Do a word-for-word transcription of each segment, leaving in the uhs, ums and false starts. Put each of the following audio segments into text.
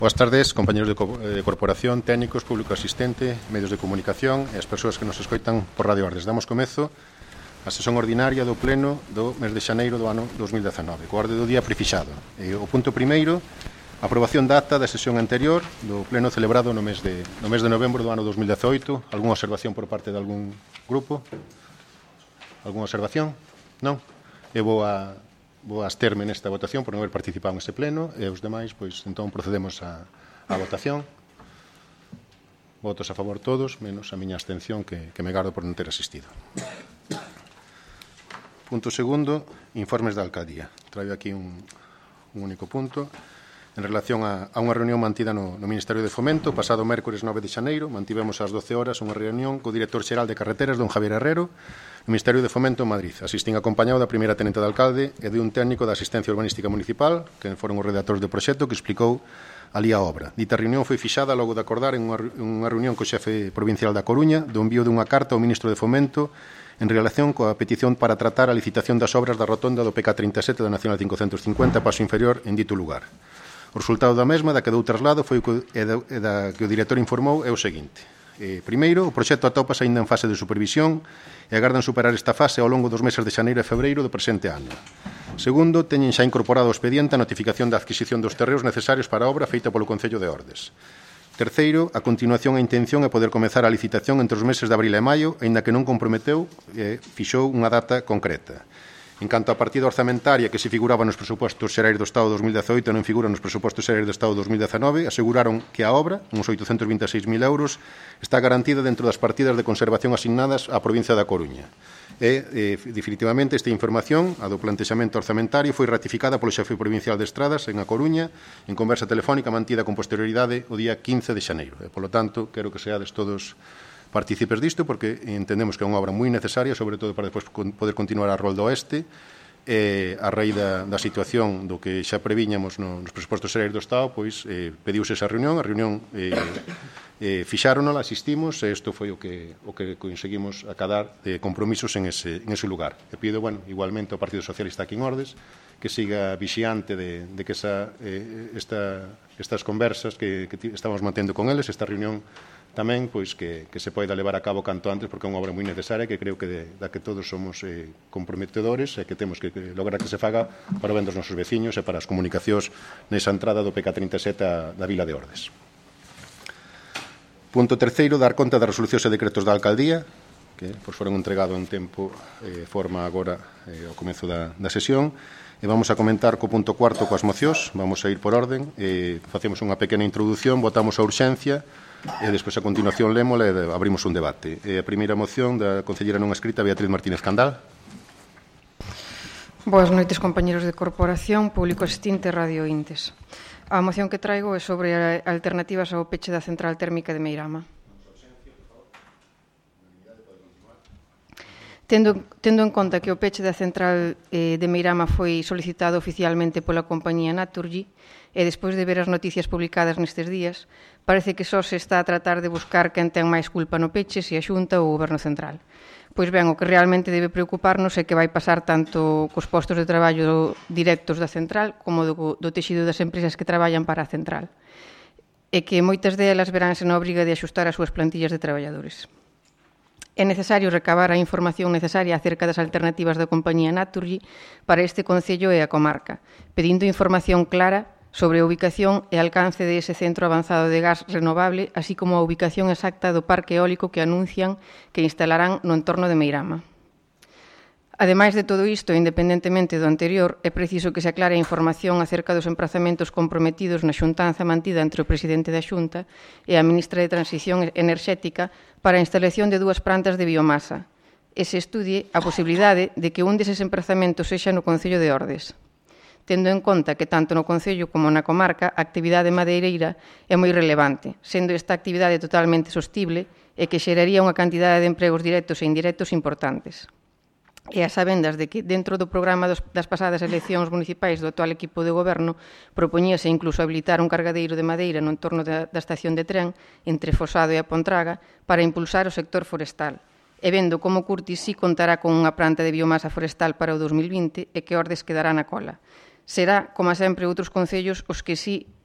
Boas tardes, compañeros de co eh, corporación, técnicos, público asistente, medios de comunicación e as persoas que nos escoitan por Radio Ordes. Damos comezo a sesión ordinaria do Pleno do mes de xaneiro do ano dos mil dezanove, co orde do día prefixado. E o punto primeiro, aprobación da acta da sesión anterior do Pleno celebrado no mes de, no mes de novembro do ano dos mil dezoito. Algúna observación por parte de algún grupo? Algúna observación? Non? E vou a... vou absterme nesta votación por non haber participado neste pleno e os demais, pois, entón procedemos á votación. Votos a favor todos, menos a miña abstención que, que me gardo por non ter asistido. Punto segundo, informes da alcaldía. Traio aquí un, un único punto. En relación a, a unha reunión mantida no, no Ministerio de Fomento, pasado mércores nove de xaneiro, mantivemos ás doce horas unha reunión co director xeral de carreteras, don Javier Herrero, no Ministerio de Fomento en Madrid. Asistín acompañado da primeira tenente de alcalde e de un técnico da asistencia urbanística municipal, que foron os redactores do proxecto, que explicou ali a obra. Dita reunión foi fixada logo de acordar en unha, unha reunión co xefe provincial da Coruña do envío dunha carta ao ministro de Fomento en relación coa petición para tratar a licitación das obras da rotonda do P K trinta e sete da Nacional cincocentos cincuenta, paso inferior en dito lugar. O resultado da mesma, da que dou traslado, foi o que, e da, e da que o director informou é o seguinte. Eh, primeiro, o proxecto atópase aínda en fase de supervisión e agardan superar esta fase ao longo dos meses de xaneiro e febreiro do presente ano. Segundo, teñen xa incorporado ao expediente a notificación da adquisición dos terreos necesarios para a obra feita polo Concello de Ordes. Terceiro, a continuación a intención é poder comezar a licitación entre os meses de abril e maio, aínda que non comprometeu e fixou unha data concreta. En canto á partida orzamentaria que se figuraba nos presupostos xerais do Estado dos mil dezoito e non figura nos presupostos xerais do Estado dos mil dezanove, aseguraron que a obra, uns oitocentos vinte e seis mil euros, está garantida dentro das partidas de conservación asignadas á provincia da Coruña. E, eh, definitivamente, esta información, a do plantexamento orzamentario, foi ratificada polo xefe provincial de Estradas en A Coruña, en conversa telefónica mantida con posterioridade o día quince de xaneiro. E, polo tanto, quero que seades todos partícipes disto, porque entendemos que é unha obra moi necesaria, sobre todo para despois poder continuar a rol do oeste, e a raíz da, da situación do que xa previñamos no, nos presupostos xerais do Estado, pois eh, pediuse esa reunión, a reunión eh, eh, fixáronola, asistimos, e isto foi o que, o que conseguimos acadar de compromisos en ese, en ese lugar. E pido, bueno, igualmente ao Partido Socialista aquí en Ordes, que siga vixiante de, de que esa, eh, esta, estas conversas que, que estamos mantendo con eles, esta reunión tamén, pois, que, que se poida levar a cabo canto antes, porque é unha obra moi necesaria que creo que de, da que todos somos eh, comprometedores e que temos que, que lograr que se faga para o ben dos nosos veciños e para as comunicacións nesa entrada do P K trinta e sete a, da Vila de Ordes. Punto terceiro, dar conta das resolucións e decretos da alcaldía, que pois, foron entregados en tempo e eh, forma agora eh, ao comezo da, da sesión. E vamos a comentar co punto cuarto coas mocións, vamos a ir por orden, e facemos unha pequena introducción, votamos a urxencia, e despois a continuación lémola e abrimos un debate. E a primeira moción da concellera non escrita, Beatriz Martínez Candal. Boas noites, compañeros de corporación, público asistente e radio ointes. A moción que traigo é sobre alternativas ao peche da central térmica de Meirama. Tendo, tendo en conta que o peche da central eh, de Meirama foi solicitado oficialmente pola compañía Naturgy, e despois de ver as noticias publicadas nestes días, parece que só se está a tratar de buscar quen ten máis culpa no peche, se a Xunta ou o Goberno Central. Pois ben, o que realmente debe preocuparnos é que vai pasar tanto cos postos de traballo directos da central como do, do texido das empresas que traballan para a central, e que moitas delas veránse na obriga de axustar as súas plantillas de traballadores. É necesario recabar a información necesaria acerca das alternativas da compañía Naturgy para este concello e a comarca, pedindo información clara sobre a ubicación e alcance de ese centro avanzado de gas renovable, así como a ubicación exacta do parque eólico que anuncian que instalarán no entorno de Meirama. Ademais de todo isto, independentemente do anterior, é preciso que se aclare a información acerca dos emprazamentos comprometidos na xuntanza mantida entre o presidente da Xunta e a ministra de Transición Enerxética para a instalación de dúas plantas de biomasa, e se estudie a posibilidade de que un deses emprazamentos sexa no Concello de Ordes, tendo en conta que tanto no Concello como na comarca a actividade madeireira é moi relevante, sendo esta actividade totalmente sostible e que xeraría unha cantidade de empregos directos e indirectos importantes. E as sabendas de que dentro do programa dos, das pasadas eleccións municipais do actual equipo de goberno propoñíase incluso habilitar un cargadeiro de madeira no entorno da, da estación de tren entre Fosado e a Pontraga para impulsar o sector forestal, e vendo como Curtis si contará con unha planta de biomasa forestal para o dos mil vinte e que Ordes quedará na cola. Será, como sempre, outros concellos os que sí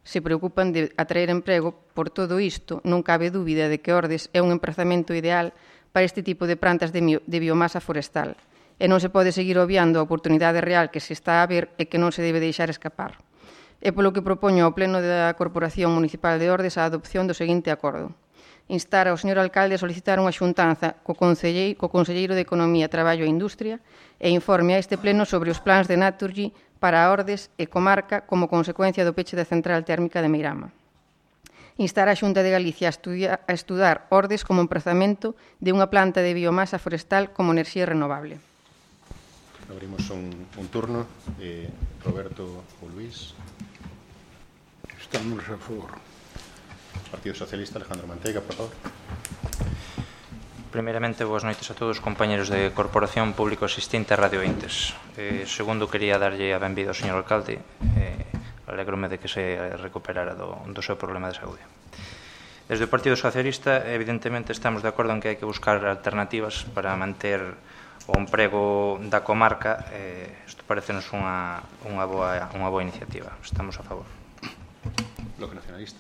se preocupan de atraer emprego. Por todo isto, non cabe dúbida de que Ordes é un emprazamento ideal para este tipo de plantas de, de biomasa forestal. E non se pode seguir obviando a oportunidade real que se está a ver e que non se debe deixar escapar. É polo que propoño ao Pleno da Corporación Municipal de Ordes a adopción do seguinte acordo. Instar ao señor alcalde a solicitar unha xuntanza co conselleiro, co conselleiro de Economía, Traballo e Industria e informe a este pleno sobre os plans de Naturgy para Ordes e comarca como consecuencia do peche da central térmica de Meirama. Instar a Xunta de Galicia a, estudia, a estudar Ordes como emprazamento de unha planta de biomasa forestal como enerxía renovable. Abrimos un, un turno. Eh, Roberto ou Luís. Estamos a favor. Partido Socialista, Alejandro Manteiga, por favor. Primeiramente, boas noites a todos os compañeros de Corporación Público Asistente a Radio Intes. Eh, segundo, quería darlle a benvida ao señor alcalde. Eh, alegrome de que se recuperara do, do seu problema de saúde. Desde o Partido Socialista, evidentemente, estamos de acordo en que hai que buscar alternativas para manter o emprego da comarca. Eh, isto parecenos unha, unha, boa, unha boa iniciativa. Estamos a favor. Bloque Nacionalista.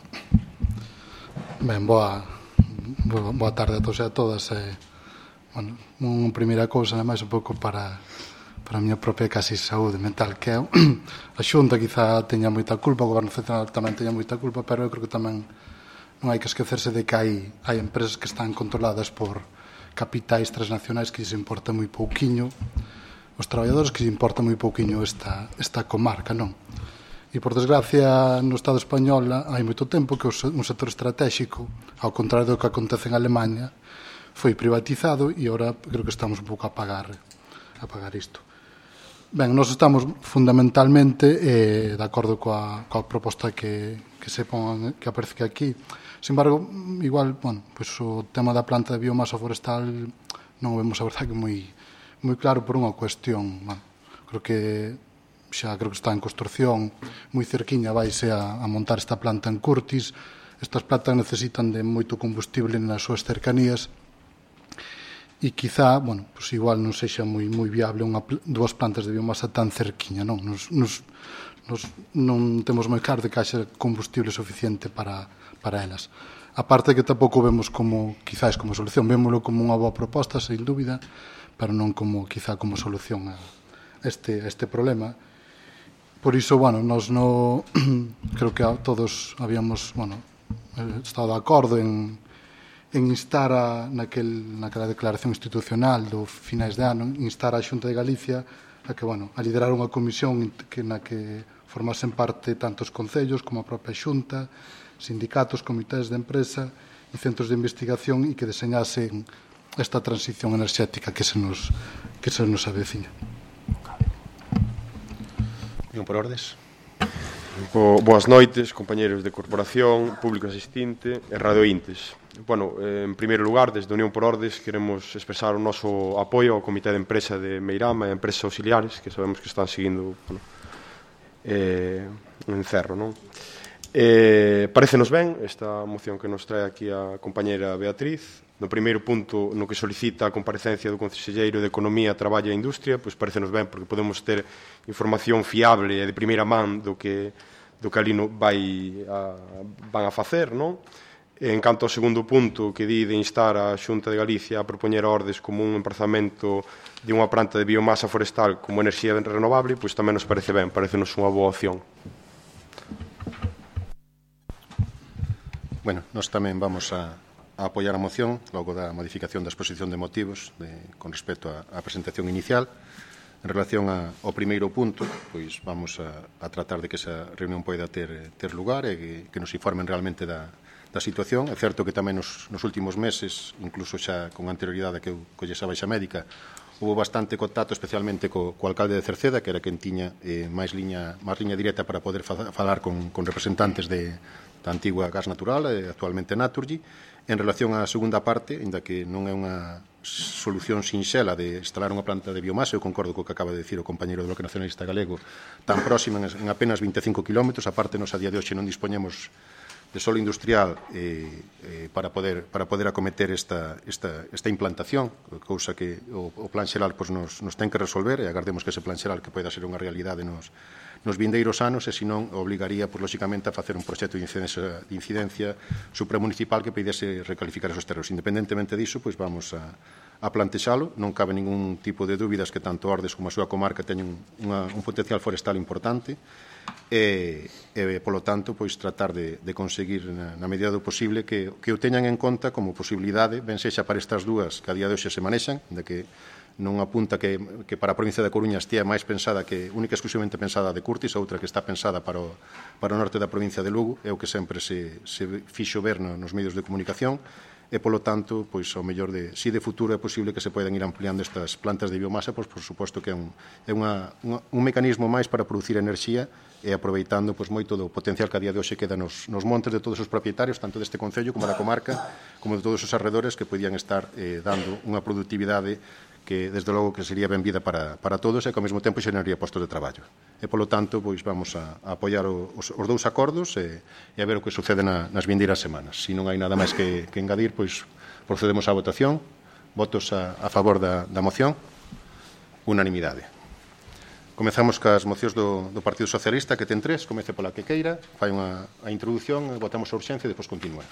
Ben, boa... Boa tarde a todos e a todas. Eh, bueno, unha primeira cousa, máis un pouco para, para a miña propia casi saúde mental, que é a Xunta quizá teña moita culpa, o Goberno Central tamén teña moita culpa, pero eu creo que tamén non hai que esquecerse de que hai, hai empresas que están controladas por capitais transnacionais que lles importa moi pouquiño, os traballadores que lles importa moi pouquiño esta, esta comarca, non? E, por desgracia, no Estado español hai moito tempo que un sector estratégico, ao contrario do que acontece en Alemanha, foi privatizado e agora creo que estamos un pouco a pagar, a pagar isto. Ben, nós estamos fundamentalmente eh, de acordo coa, coa proposta que, que se pon, que aparece aquí. Sin embargo, igual, bueno, pues o tema da planta de biomasa forestal non o vemos a verdade que moi, moi claro por unha cuestión. Bueno, creo que xa creo que está en construción, moi cerquiña vaise a, a montar esta planta en Curtis. Estas plantas necesitan de moito combustible nas súas cercanías e quizá, bueno, pues igual non sexa moi moi viable unha, dúas plantas de biomasa tan cerquiña, non? Nos, nos, nos, non temos moi claro de que haxa combustible suficiente para, para elas. A parte que tampouco vemos como, quizás como solución, vémoslo como unha boa proposta, sen dúbida, pero non como, quizá como solución a este, a este problema. Por iso, bueno, nos no creo que todos habíamos, bueno, estado de acordo en, en instar a, naquel, naquela declaración institucional do finais de ano, instar a Xunta de Galicia a que, bueno, a liderar unha comisión que, na que formasen parte tanto os concellos como a propia Xunta, sindicatos, comités de empresa e centros de investigación e que deseñasen esta transición enerxética que se nos, que se nos aveciña. Digo por ordes. Bo, boas noites, compañeros de Corporación, Público Asistente e Radio Intes. Bueno, eh, en primeiro lugar, desde Unión por Ordes, queremos expresar o noso apoio ao Comité de Empresa de Meirama e a empresas auxiliares, que sabemos que están seguindo, bueno, eh, un encerro, non? Eh, parecenos ben esta moción que nos trae aquí a compañera Beatriz. No primeiro punto, no que solicita a comparecencia do Conselleiro de Economía, Traballo e Industria, pois parecenos ben, porque podemos ter información fiable e de primeira man do que, do que ali no vai a, van a facer, non? En canto ao segundo punto, que di de instar a Xunta de Galicia a propoñer a Ordes como un emprazamento de unha planta de biomasa forestal como enerxía renovable, pois tamén nos parece ben, parecenos unha boa opción. Bueno, nós tamén vamos a a apoiar a moción logo da modificación da exposición de motivos de, con respecto á presentación inicial. En relación a, ao primeiro punto, pois vamos a, a tratar de que esa reunión poida ter, ter lugar e que, que nos informen realmente da, da situación. É certo que tamén nos, nos últimos meses, incluso xa con anterioridade que eu collesa baixa médica, houve bastante contacto especialmente co, co alcalde de Cerceda, que era quen tiña eh, máis liña, máis liña directa para poder fa, falar con, con representantes de, da antigua Gas Natural, eh, actualmente Naturgy. En relación á segunda parte, ainda que non é unha solución sinxela de instalar unha planta de biomasa, eu concordo co que acaba de dicir o compañeiro do Bloque Nacionalista Galego, tan próxima en apenas vinte e cinco kilómetros, aparte nos a día de hoxe non dispoñemos de solo industrial eh, eh, para, poder, para poder acometer esta, esta, esta implantación, cousa que o, o plan xeral pois, nos, nos ten que resolver, e agardemos que ese plan xeral que poida ser unha realidade nos, nos vindeiros anos, e senón obligaría, pois, lóxicamente, a facer un proxecto de incidencia, de incidencia supramunicipal que pedise recalificar esos terreos. Independentemente disso, pois vamos a, a plantexalo. Non cabe ningún tipo de dúbidas que tanto Ordes como a súa comarca teñen unha, un potencial forestal importante, e, e polo tanto, pois tratar de, de conseguir na, na medida do posible que, que o teñan en conta como posibilidade, ben sexa para estas dúas que a día de hoxe se manexan, de que non apunta que, que para a provincia da Coruña estea máis pensada que única e exclusivamente pensada de Curtis, outra que está pensada para o, para o norte da provincia de Lugo, é o que sempre se, se fixo ver no, nos medios de comunicación, e, polo tanto, pois, ao mellor de, si de futuro é posible que se poidan ir ampliando estas plantas de biomasa, pois, por suposto que é un, é unha, unha, un mecanismo máis para producir enerxía e aproveitando pois, moito do potencial que a día de hoxe queda nos, nos montes de todos os propietarios, tanto deste concello como da comarca, como de todos os arredores, que podían estar eh, dando unha productividade que, desde logo, que sería ben vida para, para todos e que, ao mesmo tempo, xeraría postos de traballo. E, polo tanto, pois, vamos a, a apoiar o, os, os dous acordos e, e a ver o que sucede na, nas vindeiras semanas. Se non hai nada máis que, que engadir, pois, procedemos á votación. Votos a, a favor da, da moción. Unanimidade. Comezamos cas mocións do, do Partido Socialista, que ten tres. Comece pola que queira, fai unha a introdución, votamos a urxencia e depois continúa.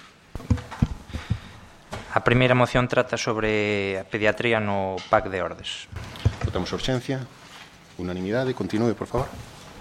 A primeira moción trata sobre a pediatría no P A C de Ordes. Votamos a urxencia. Unanimidade. Continúe, por favor.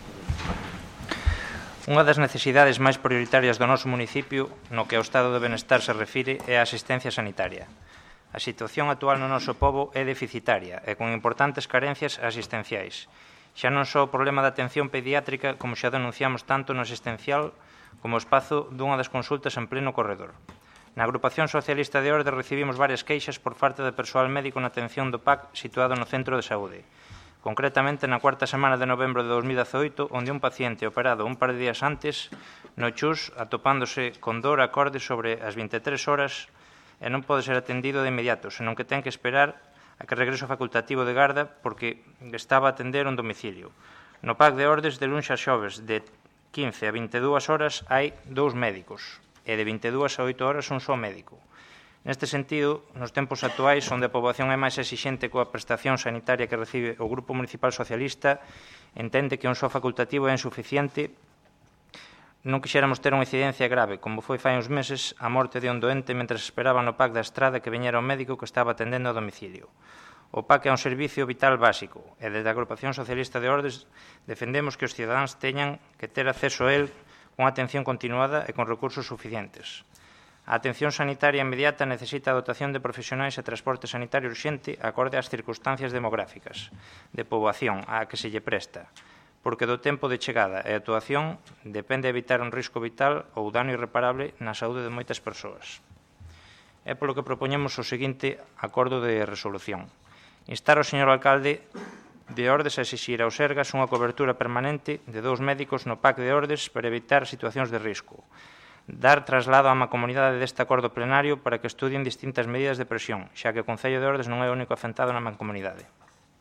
Unha das necesidades máis prioritarias do noso municipio no que ao estado de benestar se refire é a asistencia sanitaria. A situación actual no noso pobo é deficitaria e con importantes carencias asistenciais. Xa non só o problema da atención pediátrica, como xa denunciamos tanto no asistencial como o espazo dunha das consultas en pleno corredor. Na Agrupación Socialista de Ordes recibimos varias queixas por parte de persoal médico na atención do P A C situado no Centro de Saúde. Concretamente, na cuarta semana de novembro de dos mil dezoito, onde un paciente operado un par de días antes, no Chus, atopándose con dor acorde sobre as vinte e tres horas, e non pode ser atendido de inmediato, senón que ten que esperar a que regreso facultativo de garda porque estaba a atender un domicilio. No P A C de Ordes, de luns a xoves, de quince a vinte e dúas horas, hai dous médicos, e de vinte e dúas a oito horas un só médico. Neste sentido, nos tempos actuais, onde a poboación é máis exixente coa prestación sanitaria que recibe o Grupo Municipal Socialista, entende que un só facultativo é insuficiente. Non quixéramos ter unha incidencia grave, como foi fai uns meses a morte de un doente mentre esperaba no P A C da Estrada que veñera o médico que estaba atendendo a domicilio. O P A C é un servicio vital básico e desde a Agrupación Socialista de Ordes defendemos que os cidadáns teñan que ter acceso a él con atención continuada e con recursos suficientes. A atención sanitaria inmediata necesita a dotación de profesionais e transporte sanitario urxente acorde ás circunstancias demográficas de poboación á que se lle presta, porque do tempo de chegada e actuación depende evitar un risco vital ou dano irreparable na saúde de moitas persoas. É polo que propoñemos o seguinte acordo de resolución. Instar ao señor alcalde de Ordes a exixir aos Sergas unha cobertura permanente de dous médicos no P A C de Ordes para evitar situacións de risco. Dar traslado á mancomunidade deste acordo plenario para que estudien distintas medidas de presión, xa que o Concello de Ordes non é o único afectado na mancomunidade.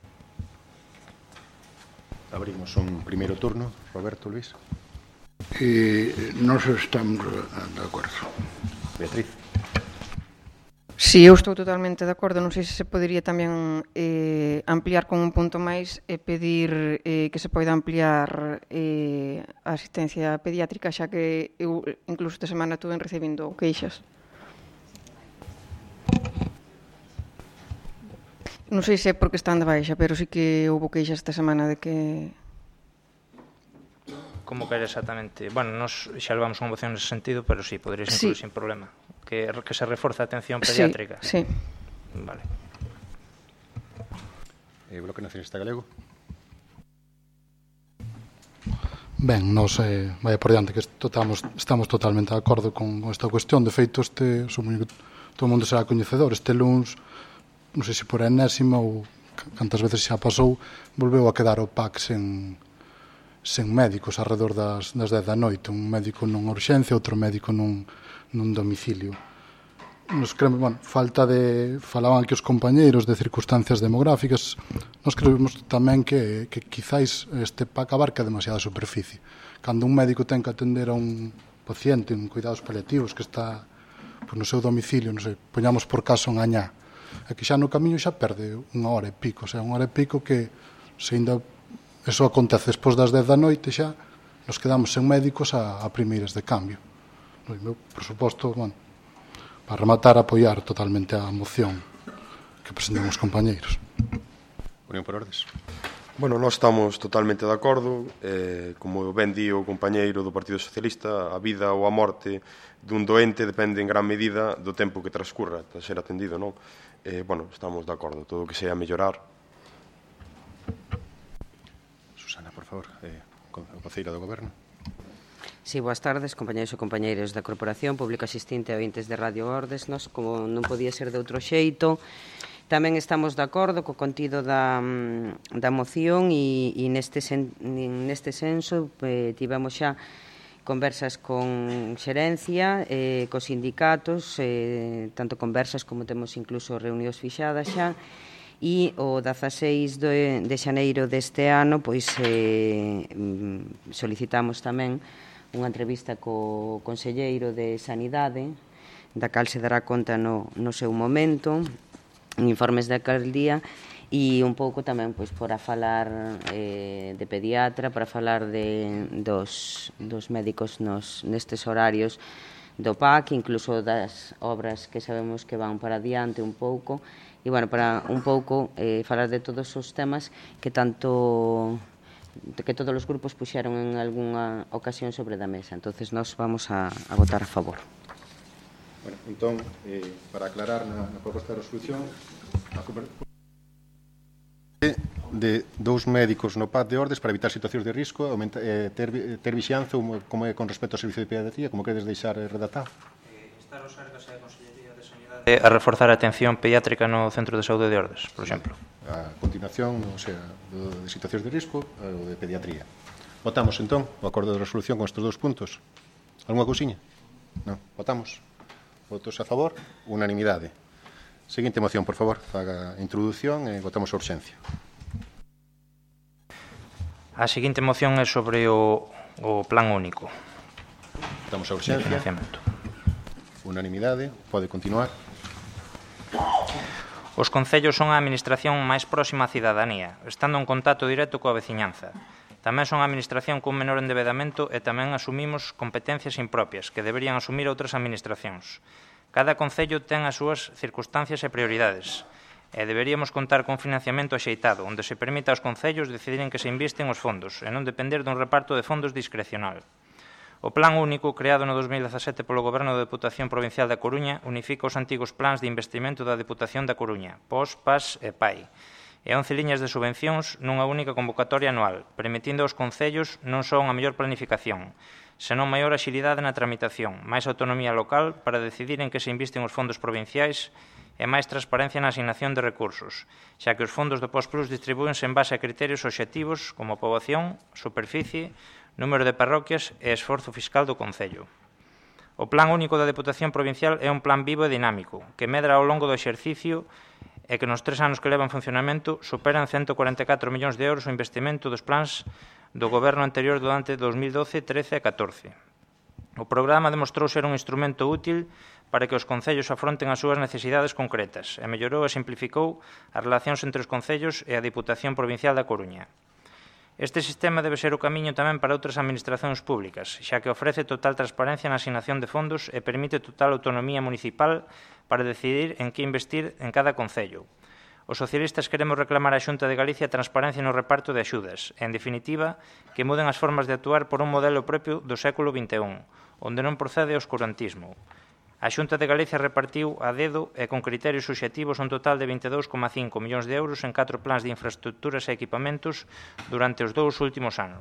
Abrimos un primeiro turno. Roberto, Luis. E nós estamos de acordo. Beatriz. Si, eu estou totalmente de acordo. Non sei se se podería tamén eh, ampliar con un punto máis e pedir eh, que se poida ampliar eh, a asistencia pediátrica, xa que eu incluso esta semana estuve recibindo queixas. Non sei se é porque están de baixa, pero sí que houve queixas esta semana de que... Como que era exactamente? Bueno, nos xa levamos unha moción nese sentido, pero sí, poderías incluir sí. Sin problema. Que, que se reforza a atención pediátrica. Sí, sí. Vale. Eh, Bloque Nacionalista Galego. Ben, nos eh, vai por diante que estamos, estamos totalmente de acordo con esta cuestión. De feito, este, supoño que todo o mundo será coñecedor, este luns, non sei se por enésima ou cantas veces xa pasou, volveu a quedar o P A C sen, sen médicos alrededor das, das dez da noite. Un médico nunha urxencia, outro médico nun, nun domicilio. Nos creemos, bueno, falta de, falaban aquí os compañeiros de circunstancias demográficas, nos creemos tamén que, que quizáis este P A C abarca demasiada superficie. Cando un médico ten que atender a un, paciente en cuidados paliativos que está pues, no seu domicilio, non sei, poñamos por caso en Añá, e que xa no camiño xa perde unha hora e pico, o sea, unha hora e pico que se ainda eso acontece despois das dez da noite xa nos quedamos sen médicos a, a primeiras de cambio. No, meu, por suposto, bueno, para rematar, apoiar totalmente a moción que presentan os compañeiros. Unión por Ordes. Bueno, nós estamos totalmente de acordo. Eh, como ben di o compañeiro do Partido Socialista, a vida ou a morte dun doente depende en gran medida do tempo que transcurra para ser atendido, non? Eh, bueno, estamos de acordo. Todo o que sea mellorar. Susana, por favor, eh, conceira do Goberno. Sí, boas tardes, compañeros e compañeiros da Corporación Público Asistente e ointes de Radio Ordes. Nos, como non podía ser de outro xeito, tamén estamos de acordo co contido da, da moción e, e neste, sen, neste senso eh, tivemos xa conversas con xerencia, eh, cos sindicatos, eh, tanto conversas como temos incluso reunións fixadas xa, e o dezaseis de, de xaneiro deste ano pois eh, solicitamos tamén unha entrevista co conselleiro de Sanidade, da cal se dará conta no, no seu momento, en informes de alcaldía, e un pouco tamén pois, para falar eh, de pediatra, para falar de, dos, dos médicos nos, nestes horarios do P A C, incluso das obras que sabemos que van para adiante un pouco, e, bueno, para un pouco eh, falar de todos os temas que tanto que todos os grupos puxeron en algunha ocasión sobre da mesa. Entonces, nós vamos a, a votar a favor. Bueno, entón, eh, para aclarar na, na proposta de resolución, a de dous médicos no P A C de Ordes para evitar situacións de risco, aumenta, eh, ter, ter vixianza como é con respecto ao servicio de pediatría, como queredes deixar redactado? Eh, está o Sargas e a Consellería de Sanidade a reforzar a atención pediátrica no Centro de Saúde de Ordes, por exemplo. A continuación, o sea, do, de situacións de risco ou de pediatría. Votamos, entón, o acordo de resolución con estes dous puntos. Alguna cousiña? Non. Votamos. Votos a favor, unanimidade. Seguinte moción, por favor, faga a introdución e votamos a urxencia. A seguinte moción é sobre o, o plan único. Votamos a urxencia. Unanimidade. Pode continuar. Os concellos son a administración máis próxima á cidadanía, estando en contacto directo coa veciñanza. Tamén son a administración con menor endebedamento e tamén asumimos competencias impropias que deberían asumir outras administracións. Cada concello ten as súas circunstancias e prioridades e deberíamos contar con financiamento axeitado, onde se permita aos concellos decidir en que se invisten os fondos e non depender dun reparto de fondos discrecional. O Plan Único, creado no dos mil dezasete polo Goberno da Deputación Provincial da Coruña, unifica os antigos plans de investimento da Deputación da Coruña, P O S, P A S e P A I, e once liñas de subvencións nunha única convocatoria anual, permitindo aos concellos non só unha mellor planificación, senón maior axilidade na tramitación, máis autonomía local para decidir en que se invisten os fondos provinciais e máis transparencia na asignación de recursos, xa que os fondos do P O S Plus distribúense en base a criterios obxectivos como poboación, superficie, número de parroquias e esforzo fiscal do Concello. O Plan Único da Deputación Provincial é un plan vivo e dinámico, que medra ao longo do exercicio e que nos tres anos que leva en funcionamento superan ciento cuarenta e catro millóns de euros o investimento dos plans do Goberno anterior durante dos mil doce, trece e catorce. O programa demostrou ser un instrumento útil para que os concellos afronten as súas necesidades concretas e mellorou e simplificou as relacións entre os concellos e a Deputación Provincial da Coruña. Este sistema debe ser o camiño tamén para outras administracións públicas, xa que ofrece total transparencia na asignación de fondos e permite total autonomía municipal para decidir en que investir en cada concello. Os socialistas queremos reclamar á Xunta de Galicia transparencia no reparto de axudas e, en definitiva, que muden as formas de actuar por un modelo propio do século vinte e un, onde non procede o oscurantismo. A Xunta de Galicia repartiu a dedo e con criterios subxectivos un total de vinte e dous coma cinco millóns de euros en catro plans de infraestructuras e equipamentos durante os dous últimos anos.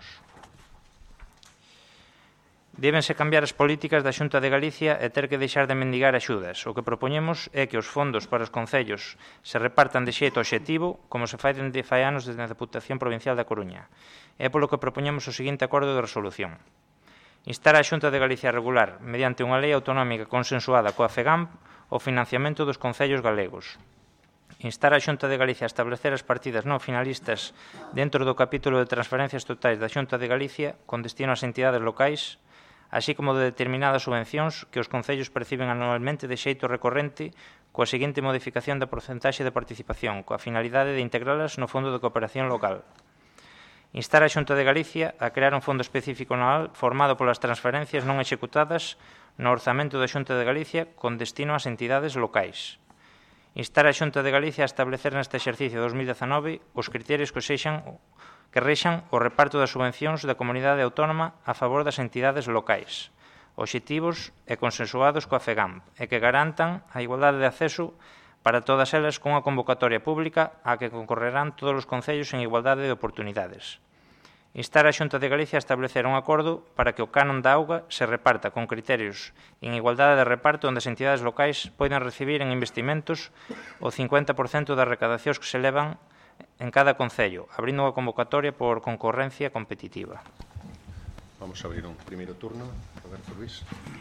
Débense cambiar as políticas da Xunta de Galicia e ter que deixar de mendigar axudas. O que propoñemos é que os fondos para os concellos se repartan de xeito obxectivo, como se fai dende fai anos desde a Deputación Provincial da Coruña. É polo que propoñemos o seguinte acordo de resolución. Instar a Xunta de Galicia a regular, mediante unha lei autonómica consensuada coa FEGAMP, o financiamento dos concellos galegos. Instar a Xunta de Galicia a establecer as partidas non finalistas dentro do capítulo de transferencias totais da Xunta de Galicia con destino ás entidades locais, así como de determinadas subvencións que os concellos perciben anualmente de xeito recorrente coa seguinte modificación da porcentaxe de participación, coa finalidade de integralas no Fondo de Cooperación Local. Instar a Xunta de Galicia a crear un fondo específico anual formado polas transferencias non executadas no orzamento da Xunta de Galicia con destino ás entidades locais. Instar a Xunta de Galicia a establecer neste exercicio dos mil dezanove os criterios que sexan que rexan o reparto das subvencións da comunidade autónoma a favor das entidades locais, obxectivos e consensuados coa FEGAMP, e que garantan a igualdade de acceso para todas elas cunha convocatoria pública a que concorrerán todos os concellos en igualdade de oportunidades. Instar a Xunta de Galicia a establecer un acordo para que o canon da auga se reparta con criterios en igualdade de reparto onde as entidades locais poidan recibir en investimentos o cincuenta por cento das recadacións que se levan en cada concello, abrindo unha convocatoria por concorrencia competitiva. Vamos a abrir un primeiro turno. Roberto Luis.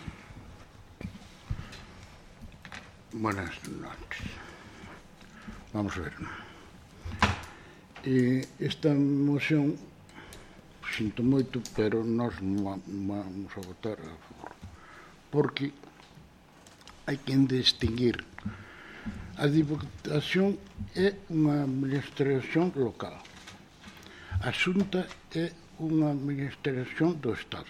Buenas noches. Vamos a ver. E esta moción, sinto moito, pero nós vamos a votar a favor. Porque hai que distinguir. A Diputación é unha administración local. A Xunta é unha administración do Estado.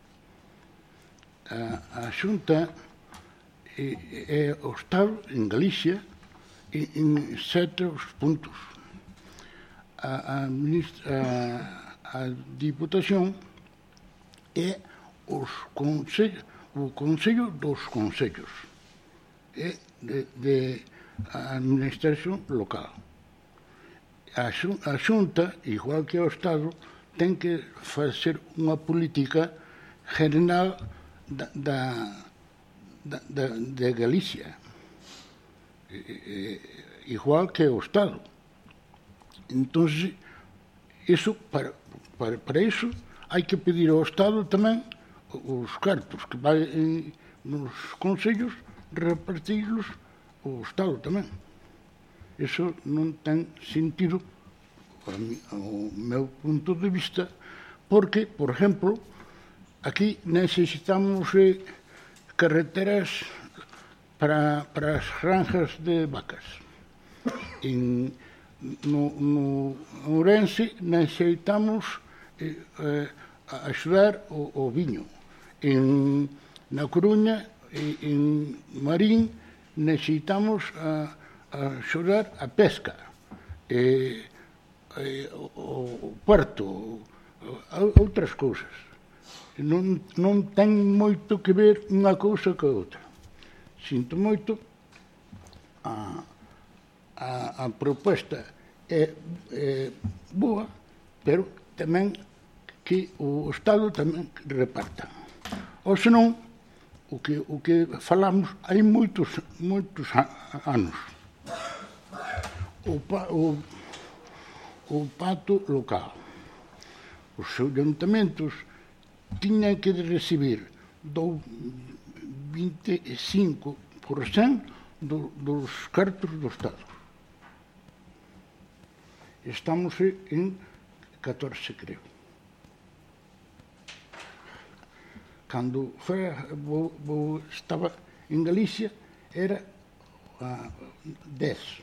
A, a Xunta é, é o Estado en Galicia e en sete os puntos. A, a, a, a Diputación é os consellos, o Consello dos Consellos. É de, de a administración local. A, a Xunta, igual que o Estado, ten que facer unha política general da, da, da, da, de Galicia, e, e, igual que o Estado. Entón, iso, para, para, para iso, hai que pedir ao Estado tamén os cartos que vai en, nos concellos, repartirlos o Estado tamén. Iso non ten sentido ao meu punto de vista, porque, por exemplo, aquí necesitamos eh, carreteras para, para as granjas de vacas. En, no, no Ourense necesitamos eh, eh, axudar o, o viño. En, na Coruña, e, en Marín, necesitamos a, a axudar a pesca. E, e, o, o puerto, a, outras cousas. Non, non ten moito que ver unha cousa ca outra. Sinto moito, a, a, a proposta é, é boa, pero tamén que o Estado tamén reparta. Ou senón, o que, o que falamos hai moitos, moitos anos. O, o, o pacto local. Os ayuntamentos tiñan que recibir do vinte e cinco por cento do, dos cartos do Estado. Estamos en catorce, creo. Cando foi, vou, vou, estaba en Galicia, era uh, dez.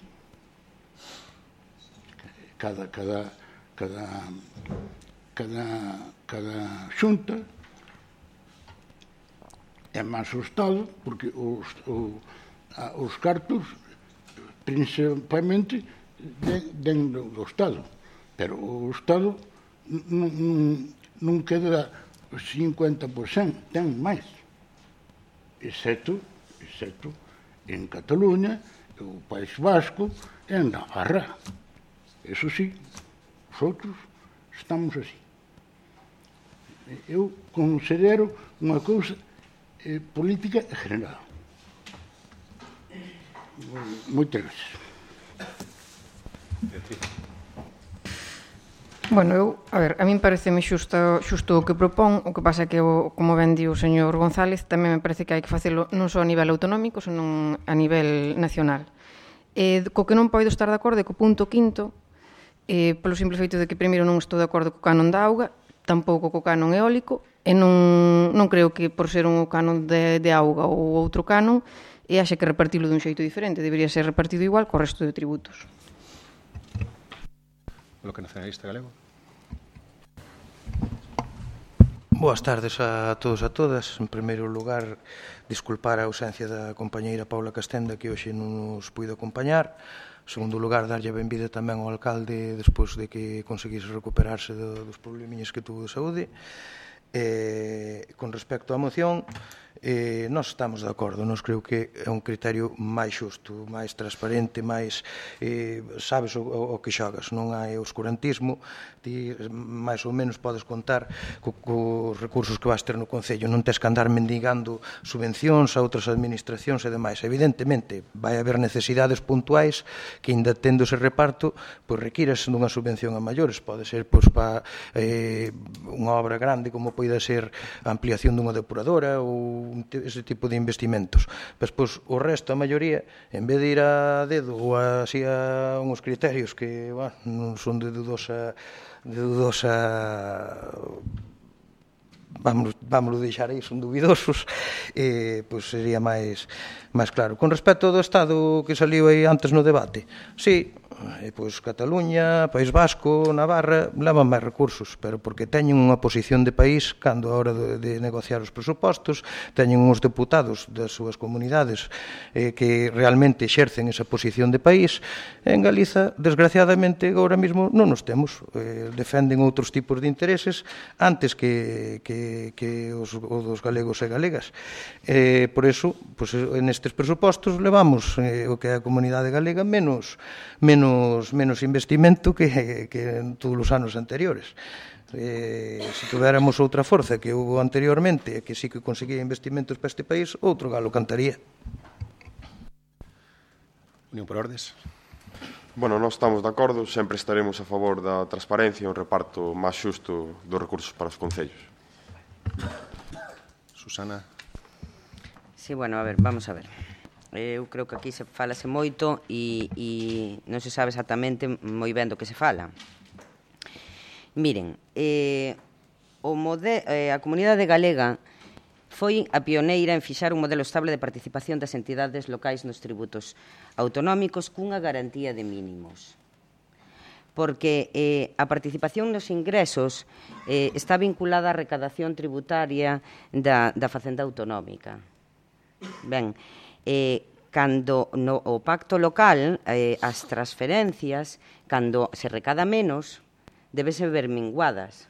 Cada, cada, cada, cada, cada xunta é máis o Estado, porque os, o, a, os cartos principalmente den do, do Estado, pero o Estado non, non queda cincuenta por cento, ten máis, exceto, exceto en Cataluña, o País Vasco e en Navarra. Eso sí, os outros estamos así. Eu considero unha cousa eh, política general. Moitas gracias. Bueno, eu, a ver, a min pareceme xusto, xusto o que propón, o que pasa que, o, como ben di o señor González, tamén me parece que hai que facelo non só a nivel autonómico, senón a nivel nacional. E, co que non podo estar de acordo é co punto quinto, eh, polo simple feito de que primeiro non estou de acordo co canon da auga, tampouco co canon eólico, E non, non creo que por ser un canon de, de auga ou outro canon e haxe que repartilo dun xeito diferente. Debería ser repartido igual co resto de tributos. Bloque Nacionalista Galego. Boas tardes a todos e a todas. En primeiro lugar, disculpar a ausencia da compañeira Paula Castenda, que hoxe non nos puido acompañar. En segundo lugar, darlle a benvida tamén ao alcalde despois de que conseguise recuperarse do, dos problemiñas que tuvo de saúde. Eh, con respecto á moción, eh, nós estamos de acordo. Nós creo que é un criterio máis xusto, máis transparente, máis eh, sabes o, o que xogas, non hai oscurantismo. Ti máis ou menos podes contar co, cos recursos que vas ter no Concello, non tes que andar mendigando subvencións a outras administracións e demais. Evidentemente vai haber necesidades puntuais que, ainda tendo ese reparto, pois requiras dunha subvención a maiores. Pode ser pois, para eh, unha obra grande como poida ser a ampliación dunha depuradora ou ese tipo de investimentos. Despois, o resto, a maioría, en vez de ir a dedo ou así a uns criterios que bueno, non son de dudosa de dudosa vamos, vamos deixar aí, son dubidosos, eh, pois sería máis máis claro. Con respecto do Estado que saliu aí antes no debate, sí, eh, pois Cataluña, País Vasco, Navarra levan máis recursos, pero porque teñen unha posición de país cando a hora de, de negociar os presupostos, teñen uns deputados das súas comunidades eh, que realmente exercen esa posición de país. En Galiza, desgraciadamente, agora mesmo non nos temos, eh, defenden outros tipos de intereses antes que, que, que os, os dos galegos e galegas. Eh, por eso, pois, en estes presupostos levamos eh, o que é a comunidade galega menos menos Menos, menos investimento que, que en todos os anos anteriores. Eh, se tuviéramos outra forza que hubo anteriormente e que sí que conseguía investimentos para este país, outro galo cantaría. Unión por Ordes. Bueno, nós estamos de acordo, sempre estaremos a favor da transparencia e un reparto máis xusto dos recursos para os concellos. Susana. Sí, bueno, a ver, vamos a ver. Eu creo que aquí se falase moito e, e non se sabe exactamente moi ben do que se fala. Miren, eh, o mode, eh, a comunidade galega foi a pioneira en fixar un modelo estable de participación das entidades locais nos tributos autonómicos cunha garantía de mínimos. Porque eh, a participación nos ingresos eh, está vinculada á recadación tributaria da, da facenda autonómica. Ben, Eh, cando no o pacto local eh, as transferencias, cando se recada menos, debese ver minguadas.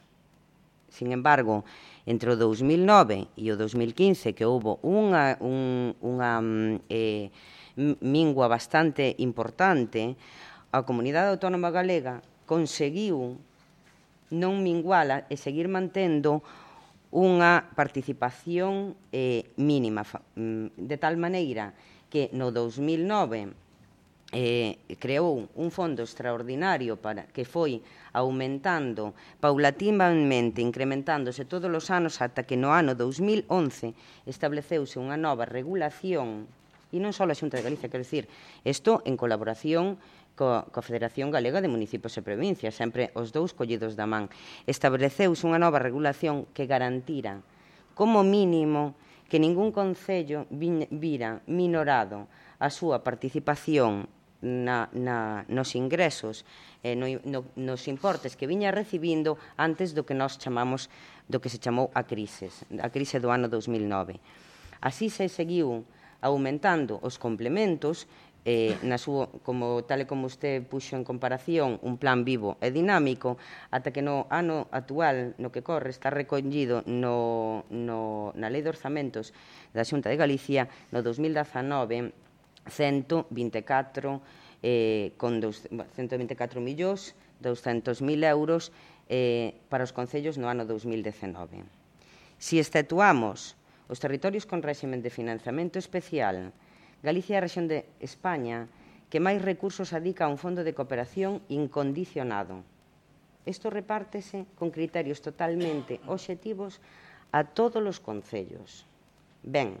Sin embargo, entre o dous mil nove e o dous mil quince, que houve unha, un, unha eh, mingua bastante importante, a Comunidade Autónoma Galega conseguiu non minguala e seguir mantendo unha participación eh, mínima, de tal maneira que no dous mil nove eh, creou un fondo extraordinario para que foi aumentando paulatinamente, incrementándose todos os anos, ata que no ano dous mil once estableceuse unha nova regulación, e non só a Xunta de Galicia, quero dicir, isto en colaboración coa Federación Galega de Municipios e Provincias, sempre os dous collidos da man. Estableceuse unha nova regulación que garantira, como mínimo, que ningún concello vira minorado a súa participación na, na, nos ingresos, eh, no, no, nos importes que viña recibindo antes do que nós chamamos, do que se chamou a crise, a crise do ano dous mil nove. Así se seguiu aumentando os complementos, Eh, na súa, como, tal e como usted puxo en comparación, un plan vivo e dinámico, ata que no ano actual, no que corre, está recollido no, no, na Lei de Orzamentos da Xunta de Galicia, no dos mil dezanove, ciento vinte e catro, eh, con dos, ciento vinte e catro millóns, douscentos mil euros eh, para os concellos no ano dous mil dezenove. Si exceptuamos os territorios con réximen de financiamento especial, Galicia é a rexión de España que máis recursos adica a un fondo de cooperación incondicionado. Isto repártese con criterios totalmente obxectivos a todos os concellos. Ben,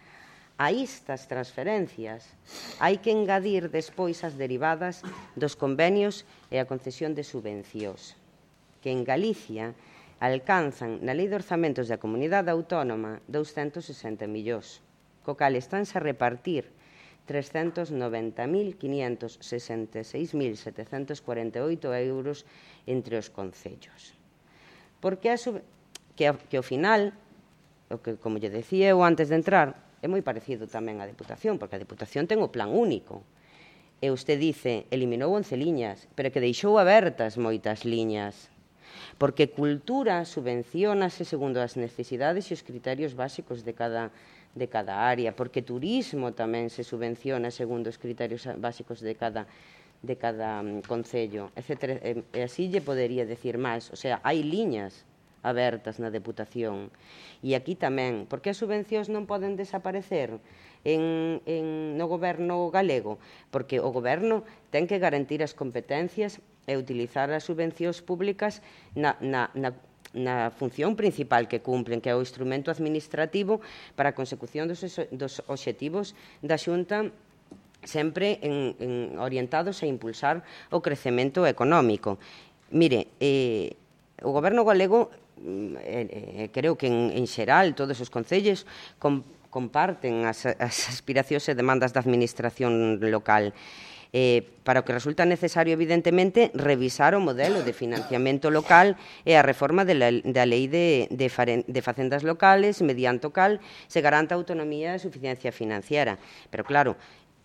a estas transferencias hai que engadir despois as derivadas dos convenios e a concesión de subvencións, que en Galicia alcanzan na Lei de Orzamentos da Comunidade Autónoma douscentos sesenta millóns, co cal estánse a repartir trescentos noventa mil quinientos sesenta e seis mil setecentos cuarenta e oito euros entre os concellos. Porque a sub... que, que ao final, o que, como lle decía eu antes de entrar, é moi parecido tamén á Deputación, porque a Deputación ten o plan único. E usted dice, eliminou once liñas, pero que deixou abertas moitas liñas. Porque cultura subvenciónase segundo as necesidades e os criterios básicos de cada, de cada área. Porque turismo tamén se subvenciona segundo os criterios básicos de cada, de cada um, concello, etcétera. E así lle podería decir máis. O sea, hai liñas abertas na Deputación. E aquí tamén, porque as subvencións non poden desaparecer en, en, no goberno galego? Porque o goberno ten que garantir as competencias e utilizar as subvencións públicas na, na, na, na función principal que cumplen, que é o instrumento administrativo para a consecución dos, dos obxectivos da Xunta, sempre en, en orientados a impulsar o crecemento económico. Mire, eh, o goberno galego, eh, eh, creo que en, en xeral todos os concellos com, comparten as, as aspiracións e demandas da administración local. Eh, para o que resulta necesario, evidentemente, revisar o modelo de financiamento local e a reforma de la, da lei de, de, de facendas locales, mediante o cal se garanta a autonomía e a suficiencia financiera. Pero, claro,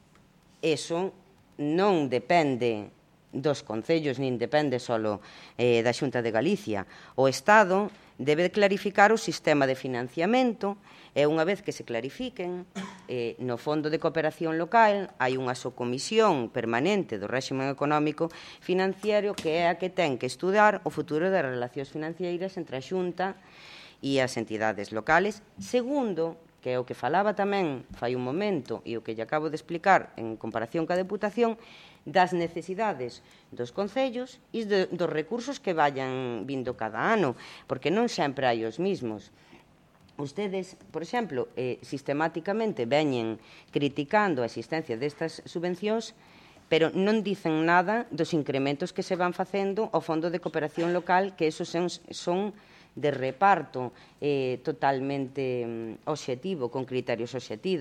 eso non depende dos concellos, nin depende só eh, da Xunta de Galicia. O Estado debe clarificar o sistema de financiamento e unha vez que se clarifiquen, eh, no Fondo de Cooperación Local hai unha subcomisión permanente do réxime económico financiero que é a que ten que estudar o futuro das relacións financeiras entre a Xunta e as entidades locales, segundo, que é o que falaba tamén fai un momento e o que lle acabo de explicar en comparación ca Deputación, das necesidades dos concellos e de, dos recursos que vayan vindo cada ano, porque non sempre hai os mismos. Ustedes, por exemplo, eh, sistemáticamente veñen criticando a existencia destas subvencións, pero non dicen nada dos incrementos que se van facendo ao Fondo de Cooperación Local, que esos son, son de reparto eh, totalmente obxectivo, con criterios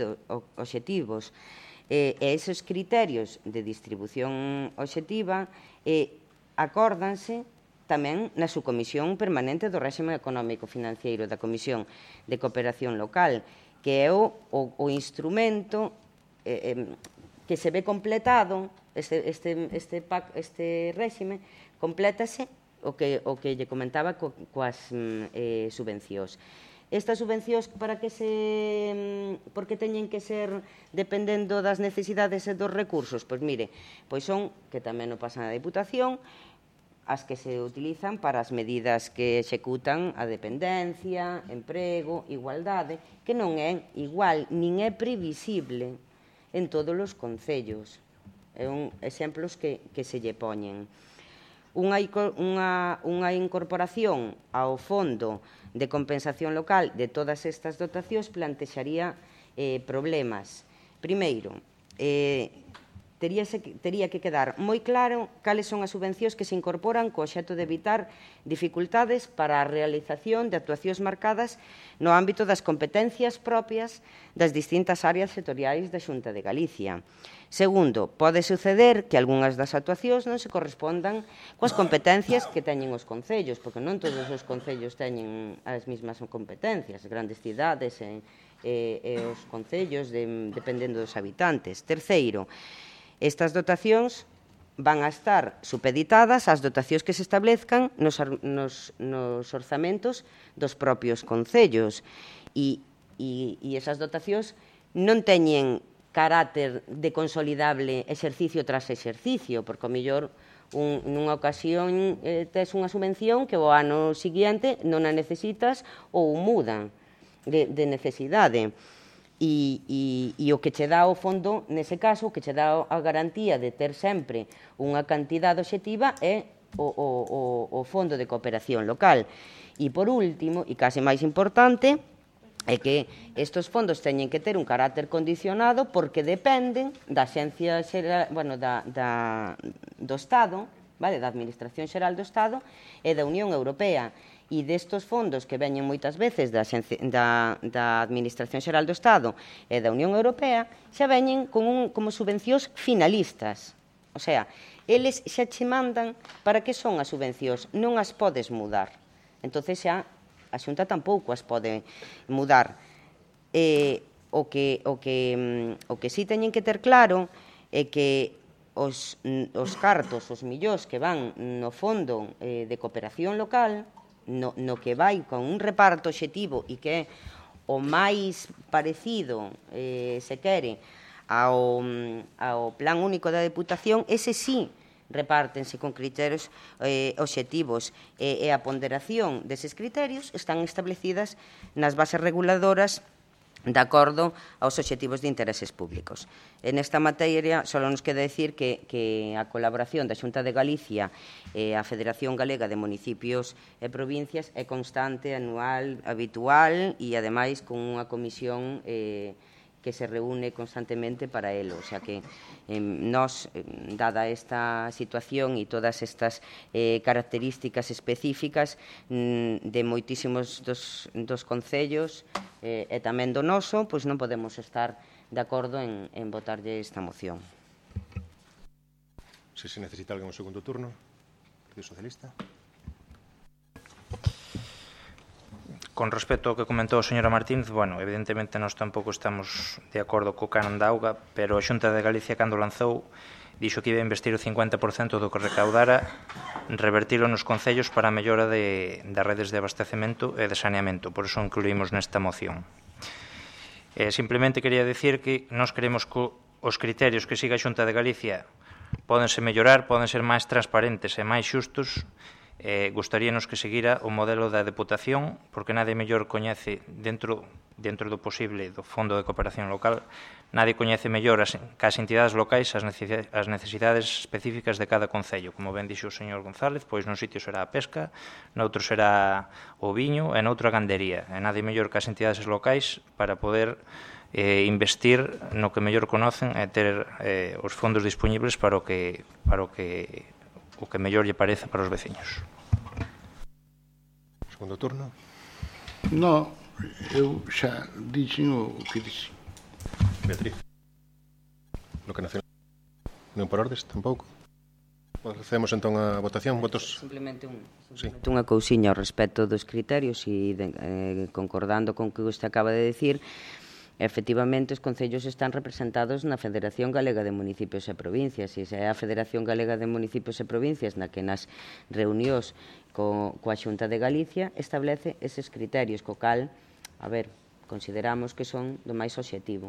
obxectivos. E esos criterios de distribución obxectiva eh, acórdanse tamén na subcomisión permanente do réxime económico financiero da Comisión de Cooperación Local, que é o, o, o instrumento eh, eh, que se ve completado, este, este, este, este réxime, complétase o que, o que lle comentaba co, coas eh, subvencións. Estas subvencións para que se por que teñen que ser dependendo das necesidades e dos recursos? Pois mire, pois son, que tamén o pasan a Deputación, as que se utilizan para as medidas que executan a dependencia, emprego, igualdade, que non é igual, nin é previsible en todos os concellos. É un exemplos que, que se lle poñen. Unha, unha, unha incorporación ao Fondo de Compensación Local de todas estas dotacións plantexaría eh, problemas. Primeiro, eh, teríase, tería que quedar moi claro cales son as subvencións que se incorporan co obxecto de evitar dificultades para a realización de actuacións marcadas no ámbito das competencias propias das distintas áreas sectoriais da Xunta de Galicia. Segundo, pode suceder que algunhas das actuacións non se correspondan coas competencias que teñen os concellos, porque non todos os concellos teñen as mesmas competencias, grandes cidades e, e, e os concellos de, dependendo dos habitantes. Terceiro, estas dotacións van a estar supeditadas ás dotacións que se establezcan nos, nos, nos orzamentos dos propios concellos e, e, e esas dotacións non teñen carácter de consolidable exercicio tras exercicio, porque o mellor un, nunha ocasión eh, tes unha subvención que o ano seguinte non a necesitas ou mudan de, de necesidade. E, e, e o que che dá o fondo, nese caso, o que che dá a garantía de ter sempre unha cantidade obxectiva é o, o, o, o Fondo de Cooperación Local. E, por último, e case máis importante, é que estes fondos teñen que ter un carácter condicionado porque dependen da Xencia Xeral, bueno, da, da, do Estado, vale, da Administración Xeral do Estado e da Unión Europea. e destos fondos que veñen moitas veces da, da, da Administración Xeral do Estado e da Unión Europea, xa veñen con un, como subvencións finalistas. O sea, eles xa che mandan para que son as subvencións, non as podes mudar. Entón xa a Xunta tampouco as pode mudar. Eh, o, que, o, que, o que sí teñen que ter claro é que os, os cartos, os millóns que van no fondo eh, de cooperación local, no, no que vai con un reparto obxectivo e que é o máis parecido, eh, se quere, ao, ao plan único da Deputación, ese sí repártense con criterios eh, obxectivos e, e a ponderación deses criterios están establecidas nas bases reguladoras de acordo aos obxectivos de intereses públicos. En esta materia, só nos queda decir que, que a colaboración da Xunta de Galicia e a Federación Galega de Municipios e Provincias é constante, anual, habitual e, ademais, con unha comisión eh, que se reúne constantemente para elo. O sea que eh, nós, dada esta situación e todas estas eh, características específicas mm, de moitísimos dos, dos concellos eh, e tamén do noso, pois non podemos estar de acordo en, en votarlle esta moción. Se se necesita algún segundo turno, Partido Socialista. Con respecto ao que comentou a señora Martínez, bueno, evidentemente nós tampouco estamos de acordo co canon da auga, pero a Xunta de Galicia, cando lanzou, dixo que iba a investir o cincuenta por cento do que recaudara, revertilo nos concellos para a mellora de, das redes de abastecemento e de saneamento. Por iso incluímos nesta moción. Eh, simplemente quería decir que nós queremos que os criterios que siga a Xunta de Galicia podense mellorar, poden ser máis transparentes e máis xustos. Eh, gustaríanos que seguira o modelo da Deputación, porque nadie mellor coñece, dentro, dentro do posible do Fondo de Cooperación Local, nadie coñece mellor as, que as entidades locais as necesidades, as necesidades específicas de cada concello. Como ben dixo o señor González, pois nun sitio será a pesca, noutro será o viño e noutro a gandería. E nadie mellor que as entidades locais para poder eh, investir no que mellor conocen e ter eh, os fondos disponibles para o que, para o que o que mellor lle parece para os veciños. Segundo turno. No, eu xa dixen o que dixen. Beatriz. Lo que nacional. Non por ordes, tampouco. Facemos entón a votación. Votos... Simplemente, un, simplemente sí. unha cousiña ao respecto dos criterios e de, eh, concordando con o que usted acaba de decir. Efectivamente, os concellos están representados na Federación Galega de Municipios e Provincias, e se é a Federación Galega de Municipios e Provincias na que nas reunións co, coa Xunta de Galicia establece eses criterios, co cal, a ver, consideramos que son do máis obxectivo.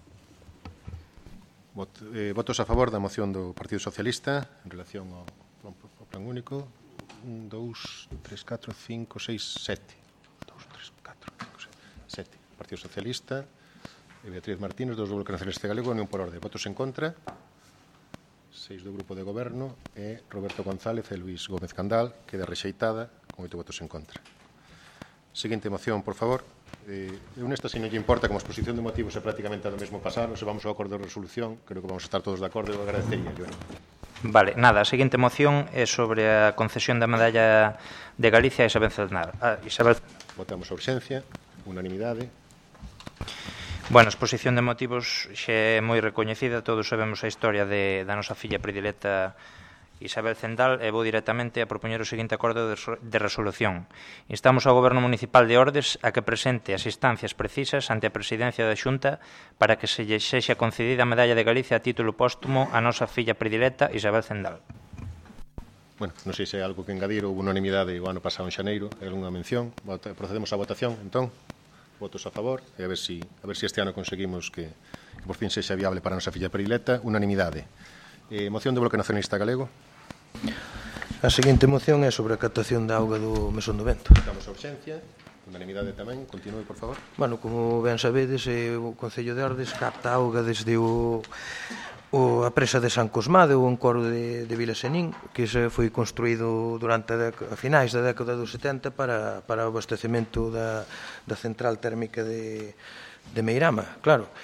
Vot, eh, votos a favor da moción do Partido Socialista en relación ao, ao plan único. un, dous, tres, catro, cinco, seis, sete. dous, tres, catro, cinco, seis, sete. Partido Socialista. Beatriz Martínez, dos do Bloque Nacionalista Galego, Unión por Orde. Votos en contra, seis do Grupo de Goberno, e Roberto González e Luís Gómez Candal, queda rexeitada, con oito votos en contra. Seguinte moción, por favor. Eh, eu nesta, se non lle importa, como exposición de motivos é prácticamente a do mesmo pasar, se vamos ao acordo de resolución, creo que vamos a estar todos de acordo, eu agradecería. Vale, nada, a seguinte moción é sobre a concesión da medalla de Galicia a Isabel Cendal. Ah, Isabel... Votamos a urxencia, unanimidade. Bueno, a exposición de motivos xa é moi recoñecida, todos sabemos a historia de, da nosa filla predileta Isabel Cendal, e vou directamente a propoñer o seguinte acordo de, de resolución. Instamos ao Goberno Municipal de Ordes a que presente as instancias precisas ante a Presidencia da Xunta para que se lle sexa concedida a medalla de Galicia a título póstumo a nosa filla predileta Isabel Cendal. Bueno, non sei se é algo que engadir, houve unanimidade o ano pasado en xaneiro, é algunha mención. Procedemos á votación, entón. Votos a favor, e a ver si, a ver si este ano conseguimos que, que por fin sexa viable para a nosa filla predileta. Unanimidade. Eh, moción do Bloque Nacionalista Galego. A seguinte moción é sobre a captación da auga do Mesón do Vento. Damos a urxencia. Unanimidade tamén. Continúe, por favor. Bueno, como ben sabedes, o Concello de Ordes capta auga desde o... O, a presa de San Cosmade, o encoro de, de Vilasenín, que se foi construído durante a, a finais da década dos setenta para, para o abastecemento da, da central térmica de, de Meirama, claro.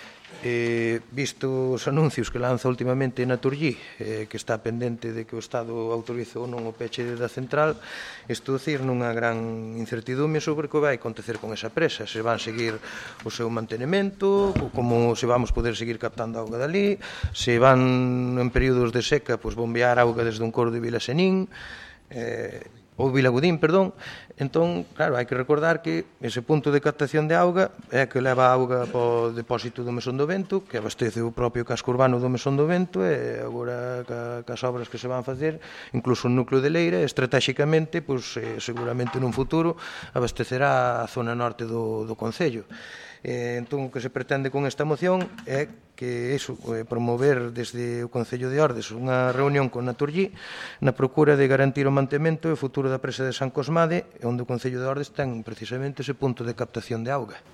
Eh, visto os anuncios que lanza últimamente Naturgy, eh, que está pendente de que o Estado autorice ou non o peche da central, isto dicir nunha gran incertidume sobre o que vai acontecer con esa presa, se van seguir o seu mantenimento, como se vamos poder seguir captando auga dali, se van en períodos de seca pois, bombear auga desde un coro de Vilasenín, eh, ou Vilagudín, perdón. Entón, claro, hai que recordar que ese punto de captación de auga é que leva auga para o depósito do Mesón do Vento, que abastece o propio casco urbano do Mesón do Vento, e agora ca, cas obras que se van facer, incluso o núcleo de Leira, estratégicamente, pois, eh, seguramente nun futuro abastecerá a zona norte do, do Concello. Eh, entón, o que se pretende con esta moción é que iso, eh, promover desde o Concello de Ordes unha reunión con Naturgy na procura de garantir o mantemento e o futuro da presa de San Cosmade, onde o Concello de Ordes ten precisamente ese punto de captación de auga.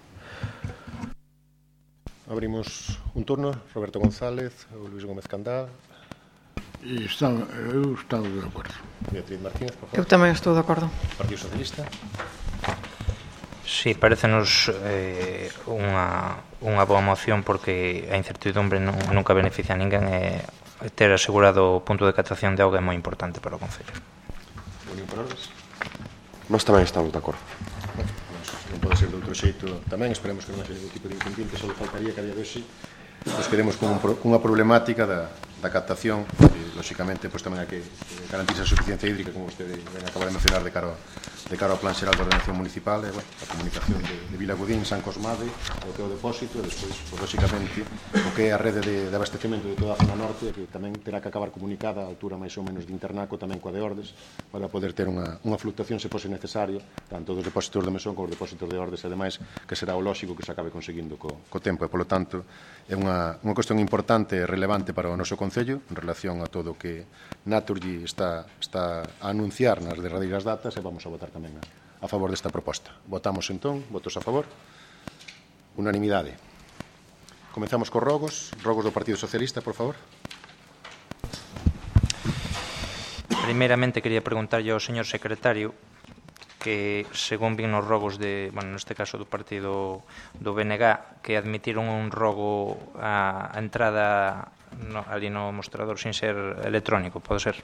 Abrimos un turno. Roberto González ou Luis Gómez Candá. Está, eu estou de acordo. Beatriz Martínez, por favor. Eu tamén estou de acordo. Partido Socialista. Sí, parecenos eh, unha, unha boa moción porque a incertidumbre non, nunca beneficia a ninguén e ter asegurado o punto de captación de auga é moi importante para o Concello. Unión por Ordes. Nós tamén estamos de acordo. Non pode ser de outro xeito tamén, esperemos que non seja do tipo de incumplir, que só faltaría que a día de hoxe nos quedemos con unha problemática da, da captación e, lóxicamente, pues, tamén hai que garantizar a suficiencia hídrica, como vostede ven a acabar de mencionar, de cara, de cara ao Plan Xeral de Ordenación Municipal, e, bueno, a comunicación de, de Vilagudín, San Cosmade, o que é o depósito, e despois, pues, lóxicamente, o que é a rede de, de abastecemento de toda a zona norte, que tamén terá que acabar comunicada a altura máis ou menos de Internaco, tamén coa de Ordes, para poder ter unha, unha fluctuación, se fose necesario, tanto dos depósitos de Mesón como os depósitos de Ordes, e demais, que será o lóxico que se acabe conseguindo co, co tempo, e, polo tanto, é unha, unha cuestión importante e relevante para o noso Concello en relación a todo o que Naturgy está, está a anunciar nas derradeiras datas, e vamos a votar tamén a, a favor desta proposta. Votamos entón, votos a favor, unanimidade. Comezamos cos rogos, rogos do Partido Socialista, por favor. Primeiramente quería preguntarlle ao señor secretario que, según vin nos rogos de, bueno, neste caso do partido do B N G, que admitiron un rogo a, a entrada no, ali no mostrador sin ser electrónico, pode ser?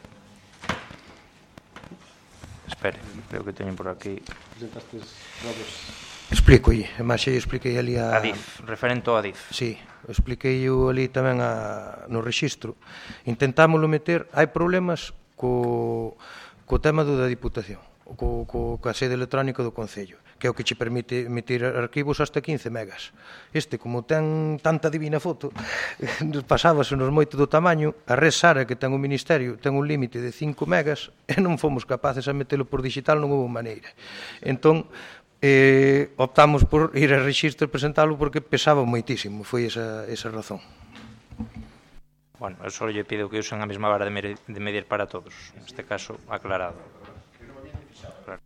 Espere, creo que teño por aquí. Presentastes rogos. Explico-lle, e máis xe expliquei ali a... Adif, referente ao Adif. Sí, expliquei ali tamén a, no rexistro. Intentámoslo meter, hai problemas co, co tema do da Diputación, co, co, co sede electrónica do Concello, que é o que che permite emitir arquivos hasta quince megas. Este, como ten tanta divina foto, pasábase nos moito do tamaño, a red Sara, que ten o Ministerio, ten un límite de cinco megas, e non fomos capaces a metelo por digital, non houve maneira. Entón, eh, optamos por ir a rexistro e presentalo porque pesaba moitísimo, foi esa, esa razón. Bueno, eu só lle pido que usen a mesma vara de medir, de medir para todos, neste caso aclarado. Claro.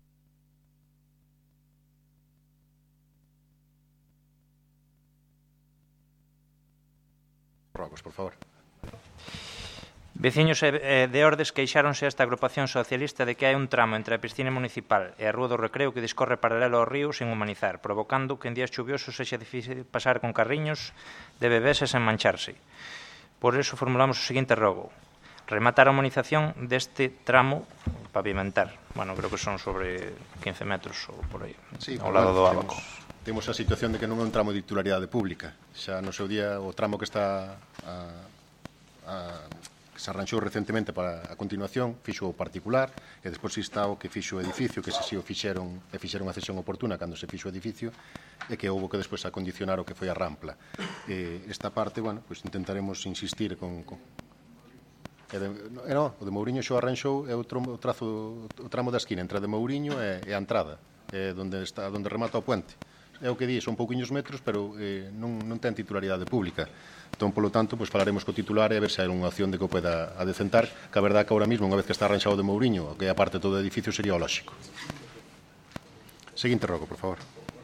Rogos, por favor. Veciños de Ordes queixáronse a esta agrupación socialista de que hai un tramo entre a piscina municipal e a Rúa do Recreo que discorre paralelo ao río sen humanizar, provocando que en días chuviosos sexa difícil pasar con carriños de bebés e sen mancharse. Por eso formulamos o seguinte rogo: rematar a humanización deste tramo pavimentar. Bueno, creo que son sobre quince metros ou por aí, sí, ao lado do Ábaco. Temos a situación de que non é un tramo de titularidade pública. Xa no seu día o tramo que está a, a, que se arranxou recentemente para a continuación fixo o particular, e despois está o que fixo o edificio, que se si o fixeron e fixeron a cesión oportuna cando se fixo o edificio, e que houve que despois acondicionar o que foi a rampla. E esta parte, bueno, pues intentaremos insistir con, con E de, e no, o de Mouriño xo arranxou é o, tromo, o trazo o tramo da esquina entre a de Mouriño e, e a entrada, é onde está onde remata o puente. É o que di, son pouquiños metros, pero eh, non, non ten titularidade pública. Entón, polo tanto, pues, falaremos co titular e a ver se hai unha opción de que o poida adecentar, que a verdade que ahora mismo, unha vez que está arranxado de Mouriño, que é a parte todo o edificio, sería o lóxico. Seguinte rogo, por favor.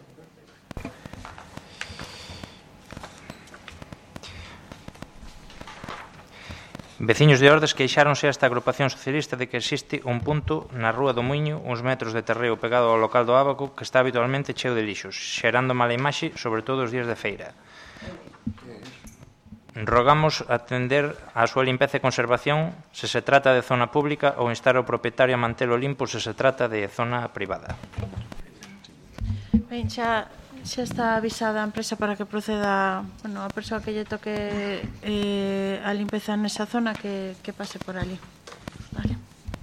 Veciños de Ordes queixáronse a esta agrupación socialista de que existe un punto na Rúa do Muiño, uns metros de terreo pegado ao local do Ábaco, que está habitualmente cheo de lixos, xerando mala imaxe, sobre todo os días de feira. Rogamos atender á súa limpeza e conservación se se trata de zona pública ou instar ao propietario a mantelo limpo se se trata de zona privada. Ben, xa, xa está avisada a empresa para que proceda, bueno, a persoa que lle toque eh, a limpeza nesa zona que, que pase por ali. Vale.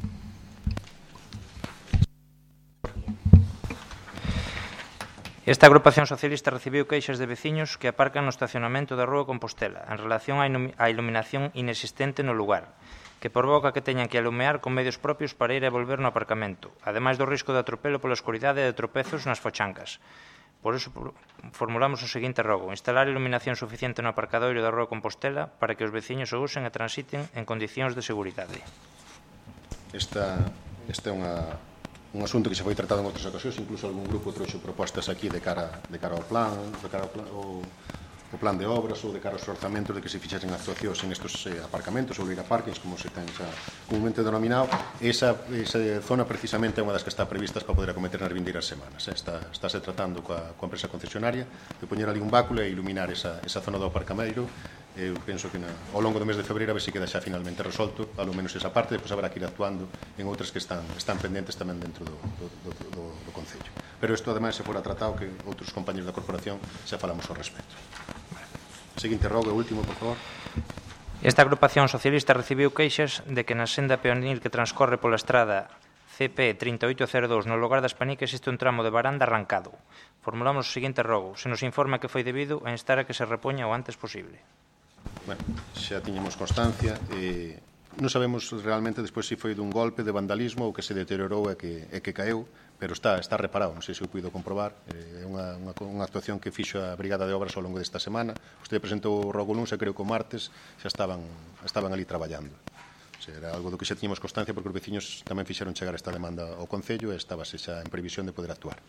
Esta agrupación socialista recibiu queixas de veciños que aparcan no estacionamento da Rúa Compostela en relación á iluminación inexistente no lugar, que provoca que teñan que alumear con medios propios para ir e volver no aparcamento, ademais do risco de atropelo pola escuridade e de tropezos nas fochancas. Por iso formulamos o seguinte rogo: instalar iluminación suficiente no aparcadoiro da Rúa Compostela para que os veciños o usen e transiten en condicións de seguridade. Esta, esta é unha... un asunto que se foi tratado en outras ocasións, incluso algún grupo trouxe propostas aquí de cara, de cara ao plan, de cara ao plan, o, o plan de obras ou de cara aos orzamentos de que se fixesen actuacións en estes eh, aparcamentos ou leira parkings, como se ten xa comumente denominado. Esa, esa zona precisamente é unha das que está previstas para poder acometer nas vindeiras semanas. Eh. Está, estáse tratando coa, coa empresa concesionaria de poñer ali un báculo e iluminar esa, esa zona do aparcameiro. Eu penso que na, ao longo do mes de febreiro a ver se queda xa finalmente resolto, ao menos esa parte, depois habrá que ir actuando en outras que están, están pendentes tamén dentro do, do, do, do, do Concello. Pero isto ademais se fora tratado que outros compañeros da corporación xa falamos ao respecto. Seguinte rogo e último, por favor. Esta agrupación socialista recibiu queixas de que na senda peonil que transcorre pola estrada C P trinta e oito cero dous no lugar da Espanica existe un tramo de baranda arrancado. Formulamos o seguinte rogo: se nos informa que foi debido a instar a que se repoña o antes posible. Bueno, xa tiñemos constancia e non sabemos realmente despois se foi dun golpe de vandalismo ou que se deteriorou e que, e que caeu, pero está, está reparado, non sei se o puido comprobar. É unha, unha, unha actuación que fixo a Brigada de Obras ao longo desta semana. Usted presentou o rogo luns e creo que o martes xa estaban, estaban ali traballando. O sea, era algo do que xa tiñemos constancia porque os veciños tamén fixeron chegar esta demanda ao Concello e estábase xa en previsión de poder actuar.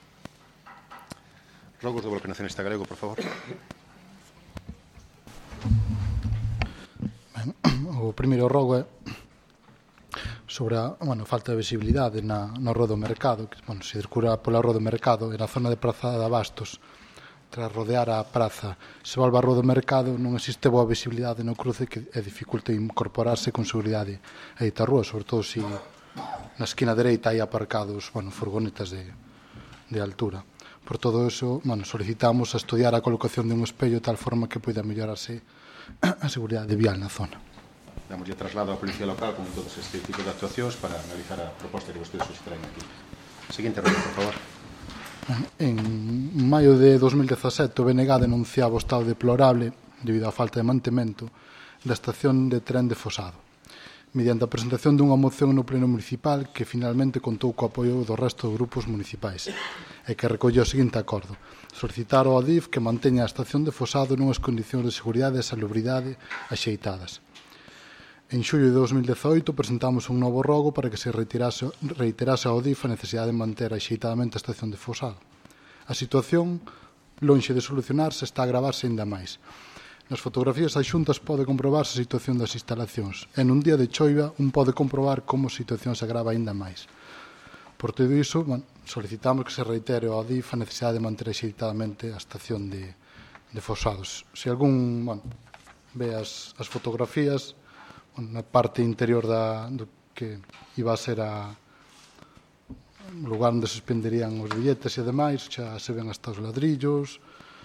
Rogos do Bloque Nacionalista Galego, por favor. Ben, o primeiro rogo é sobre a bueno, falta de visibilidade na, no Rua do Mercado, que bueno, se circula pola Rua do Mercado e na zona de Praza de Abastos, tras rodear a praza, se volve a Rua do Mercado, non existe boa visibilidade no cruce que é dificulte incorporarse con seguridade a dita rúa, sobre todo se na esquina dereita hai aparcados bueno, furgonetas de, de altura. Por todo eso, bueno, solicitamos a estudiar a colocación de un espello de tal forma que poida mellorarse a seguridade vial na zona. Damos ya traslado á Policía Local con todos este tipo de actuacións para analizar a proposta que vostedes suscitarán aquí. Seguinte rollo, por favor. En maio de dos mil dezasete, o B N G denunciaba o estado deplorable, debido á falta de mantemento, da estación de tren de Fosado, mediante a presentación dunha moción no Pleno Municipal que finalmente contou co apoio do resto de grupos municipais e que recolle o seguinte acordo: solicitar ao A D I F que manteña a estación de Fosado nunhas condicións de seguridade e salubridade axeitadas. En xullo de dos mil dezoito presentamos un novo rogo para que se reiterase, reiterase ao A D I F a necesidade de manter axeitadamente a estación de Fosado. A situación, lonxe de solucionarse, está a agravarse ainda máis. Nas fotografías adxuntas pode comprobarse a situación das instalacións e nun día de choiva un pode comprobar como a situación se agrava ainda máis. Por todo iso, bueno, solicitamos que se reitere ao A D I F a necesidade de manter axeitadamente a estación de, de Fosados. Se algún bueno, ve as, as fotografías, bueno, na parte interior da, do que iba a ser a lugar onde se suspenderían os billetes e demais, xa se ven hasta os ladrillos,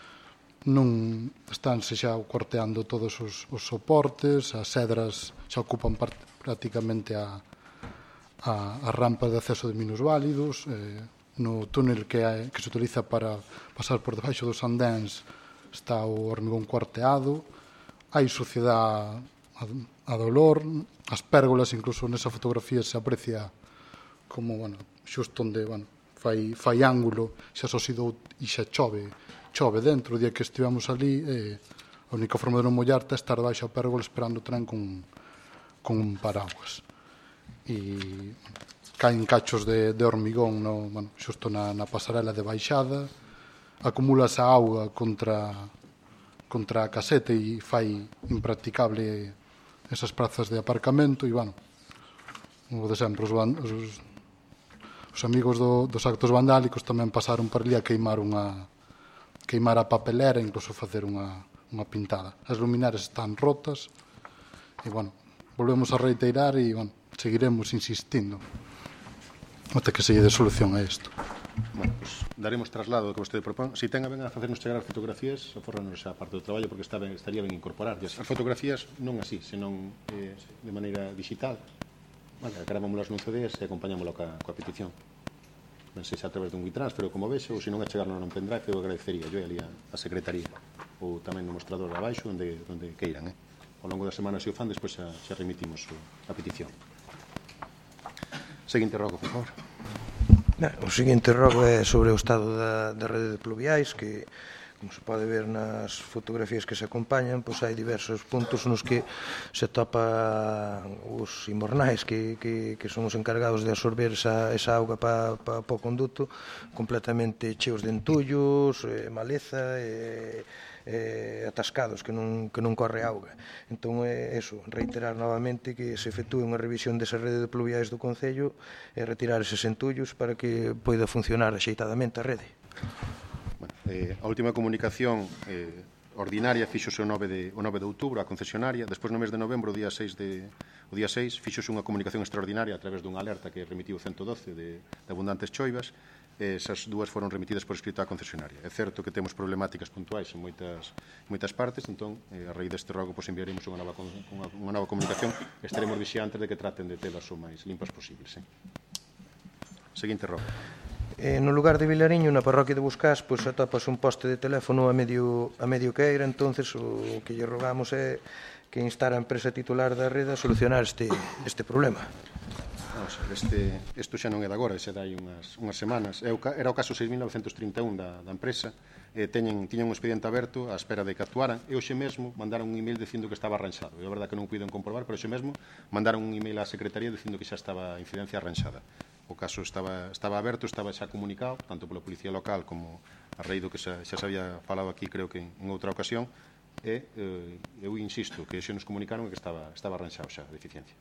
non estánse xa corteando todos os, os soportes, as cedras xa ocupan part, prácticamente a, a, a rampa de acceso de minusválidos, eh, no túnel que, hai, que se utiliza para pasar por debaixo dos andéns está o hormigón cuarteado, hai suciedade a, a dolor, as pérgolas, incluso nesa fotografía se aprecia como, bueno, xusto onde, bueno, fai, fai ángulo, xa sosidou e xa chove, chove dentro. O día que estivemos ali, eh, a única forma de non mollarte é estar debaixo a pérgola esperando o tren con, con un paraguas. E caen cachos de, de hormigón no, bueno, xusto na, na pasarela de baixada, acumulase a auga contra, contra a caseta e fai impracticable esas prazas de aparcamento e, bueno, o de sempre, os, os, os amigos do, dos actos vandálicos tamén pasaron por ali a queimar unha queimar a papelera, incluso facer unha, unha pintada. As luminarias están rotas e, bueno, volvemos a reiterar e, bueno, seguiremos insistindo até que se lle dé solución a isto. Bueno, pues daremos traslado do que vostede propón. Si ten a ben a facernos chegar as fotografías, afórranos a parte do traballo, porque está ben, estaría ben incorporar. As fotografías non así, senón eh, de maneira digital. Vale, gravámolas nun C D e acompañámoslo coa, coa petición. Non sei se a través dun WeTransfer ou como vexe, ou se non a chegarnos non pendrive, eu agradecería, eu ali a, a secretaría, ou tamén no mostrador abaixo, onde, onde queiran. Eh? Ao longo da semana, se o fan, despois xa, xa remitimos o, a petición. Seguinte rogo, por favor. O seguinte rogo é sobre o estado da, da rede de pluviais, que, como se pode ver nas fotografías que se acompañan, pois hai diversos puntos nos que se topa os imbornais que, que, que son os encargados de absorber esa, esa auga para pa, pa o conduto, completamente cheos de entullos, eh, maleza, e... Eh, eh, atascados, que non, que non corre auga. Entón, é eso, reiterar novamente que se efectúe unha revisión desa rede de pluviais do Concello e retirar eses entullos para que poida funcionar axeitadamente a rede. Bueno, eh, a última comunicación eh, ordinaria fixose o nove de, o nove de outubro a concesionaria, despois no mes de novembro, o día seis, de, o día seis fixose unha comunicación extraordinaria a través dunha alerta que remitiu o ciento doce de, de abundantes choivas. Esas dúas foron remitidas por escrito á concesionaria. É certo que temos problemáticas puntuais en moitas, moitas partes, entón, eh, a raíz deste rogo, pois, enviaremos unha nova, unha, unha nova comunicación e estaremos vixiantes de que traten de telas o máis limpas posibles. Eh? Seguinte rogo. Eh, no lugar de Vilariño, na parroquia de Buscás, pois atopas un poste de teléfono a medio, a medio queira, entonces o que lle rogamos é que instar a empresa titular da rede a solucionar este, este problema. Vamos a ver, este, isto xa non é de agora, xa dai unhas, unhas semanas. É o, era o caso seis mil novecentos trinta e un da, da empresa. Eh, teñen, tiñan un expediente aberto á espera de que actuaran. E hoxe mesmo mandaron un email dicindo que estaba arranxado. É a verdade que non puiden comprobar, pero hoxe mesmo mandaron un email á Secretaría dicindo que xa estaba a incidencia arranxada. O caso estaba, estaba aberto, estaba xa comunicado, tanto pola Policía Local como a raíz do que xa, xa se había falado aquí, creo que en outra ocasión. E eh, eu insisto que hoxe nos comunicaron que estaba, estaba arranxado xa a deficiencia.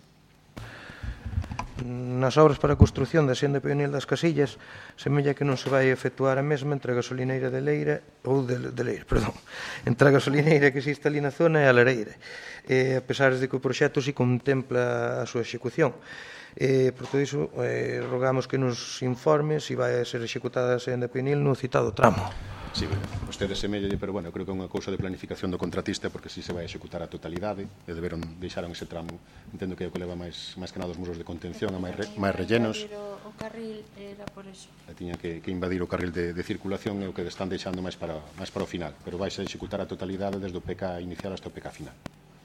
Nas obras para a construción da senda peonil das Casillas, semella que non se vai efectuar a mesma entre a gasolineira de Leira, ou de, de Leira, perdón, entre a gasolineira que existe ali na zona e a Lareira, e, a pesar de que o proxecto si contempla a súa execución. E, por todo iso, eh, rogamos que nos informe se vai a ser executada a senda peonil no citado tramo. Sí, vostede semellalle, pero bueno, creo que é unha cousa de planificación do contratista, porque si se vai executar a totalidade e deberon deixaron ese tramo, entendo que é o que leva máis, máis que nada os muros de contención, a máis, re, máis rellenos. O carril era por eso. E tiña que, que invadir o carril de, de circulación e o que están deixando máis para, máis para o final, pero vais a executar a totalidade desde o P K inicial hasta o P K final.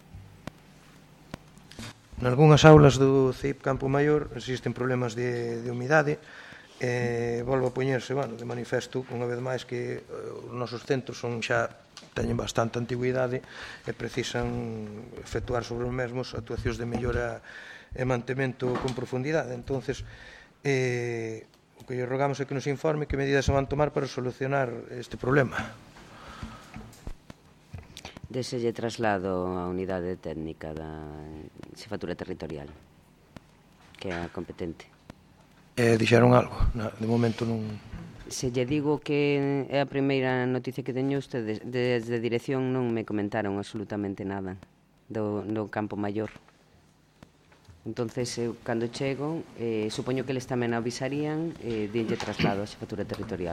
Nalgúnas aulas do C I P Campo Maior existen problemas de, de humidade. Eh, volvo a poñerse, bueno, de manifesto unha vez máis que eh, os nosos centros son xa teñen bastante antigüidade e precisan efectuar sobre os mesmos actuacións de mellora e mantemento con profundidade. Entonces, eh, o que lle rogamos é que nos informe que medidas se van tomar para solucionar este problema. Deselle traslado a unidade técnica da Xefatura Territorial, que é a competente. Eh, dixeron algo? Na, de momento non... Se lle digo que é a primeira noticia que teño ustedes, desde dirección non me comentaron absolutamente nada do, do Campo Maior. Entonces, eu, cando chego, eh, supoño que eles tamén avisarían e eh, dille traslado a Xefatura Territorial.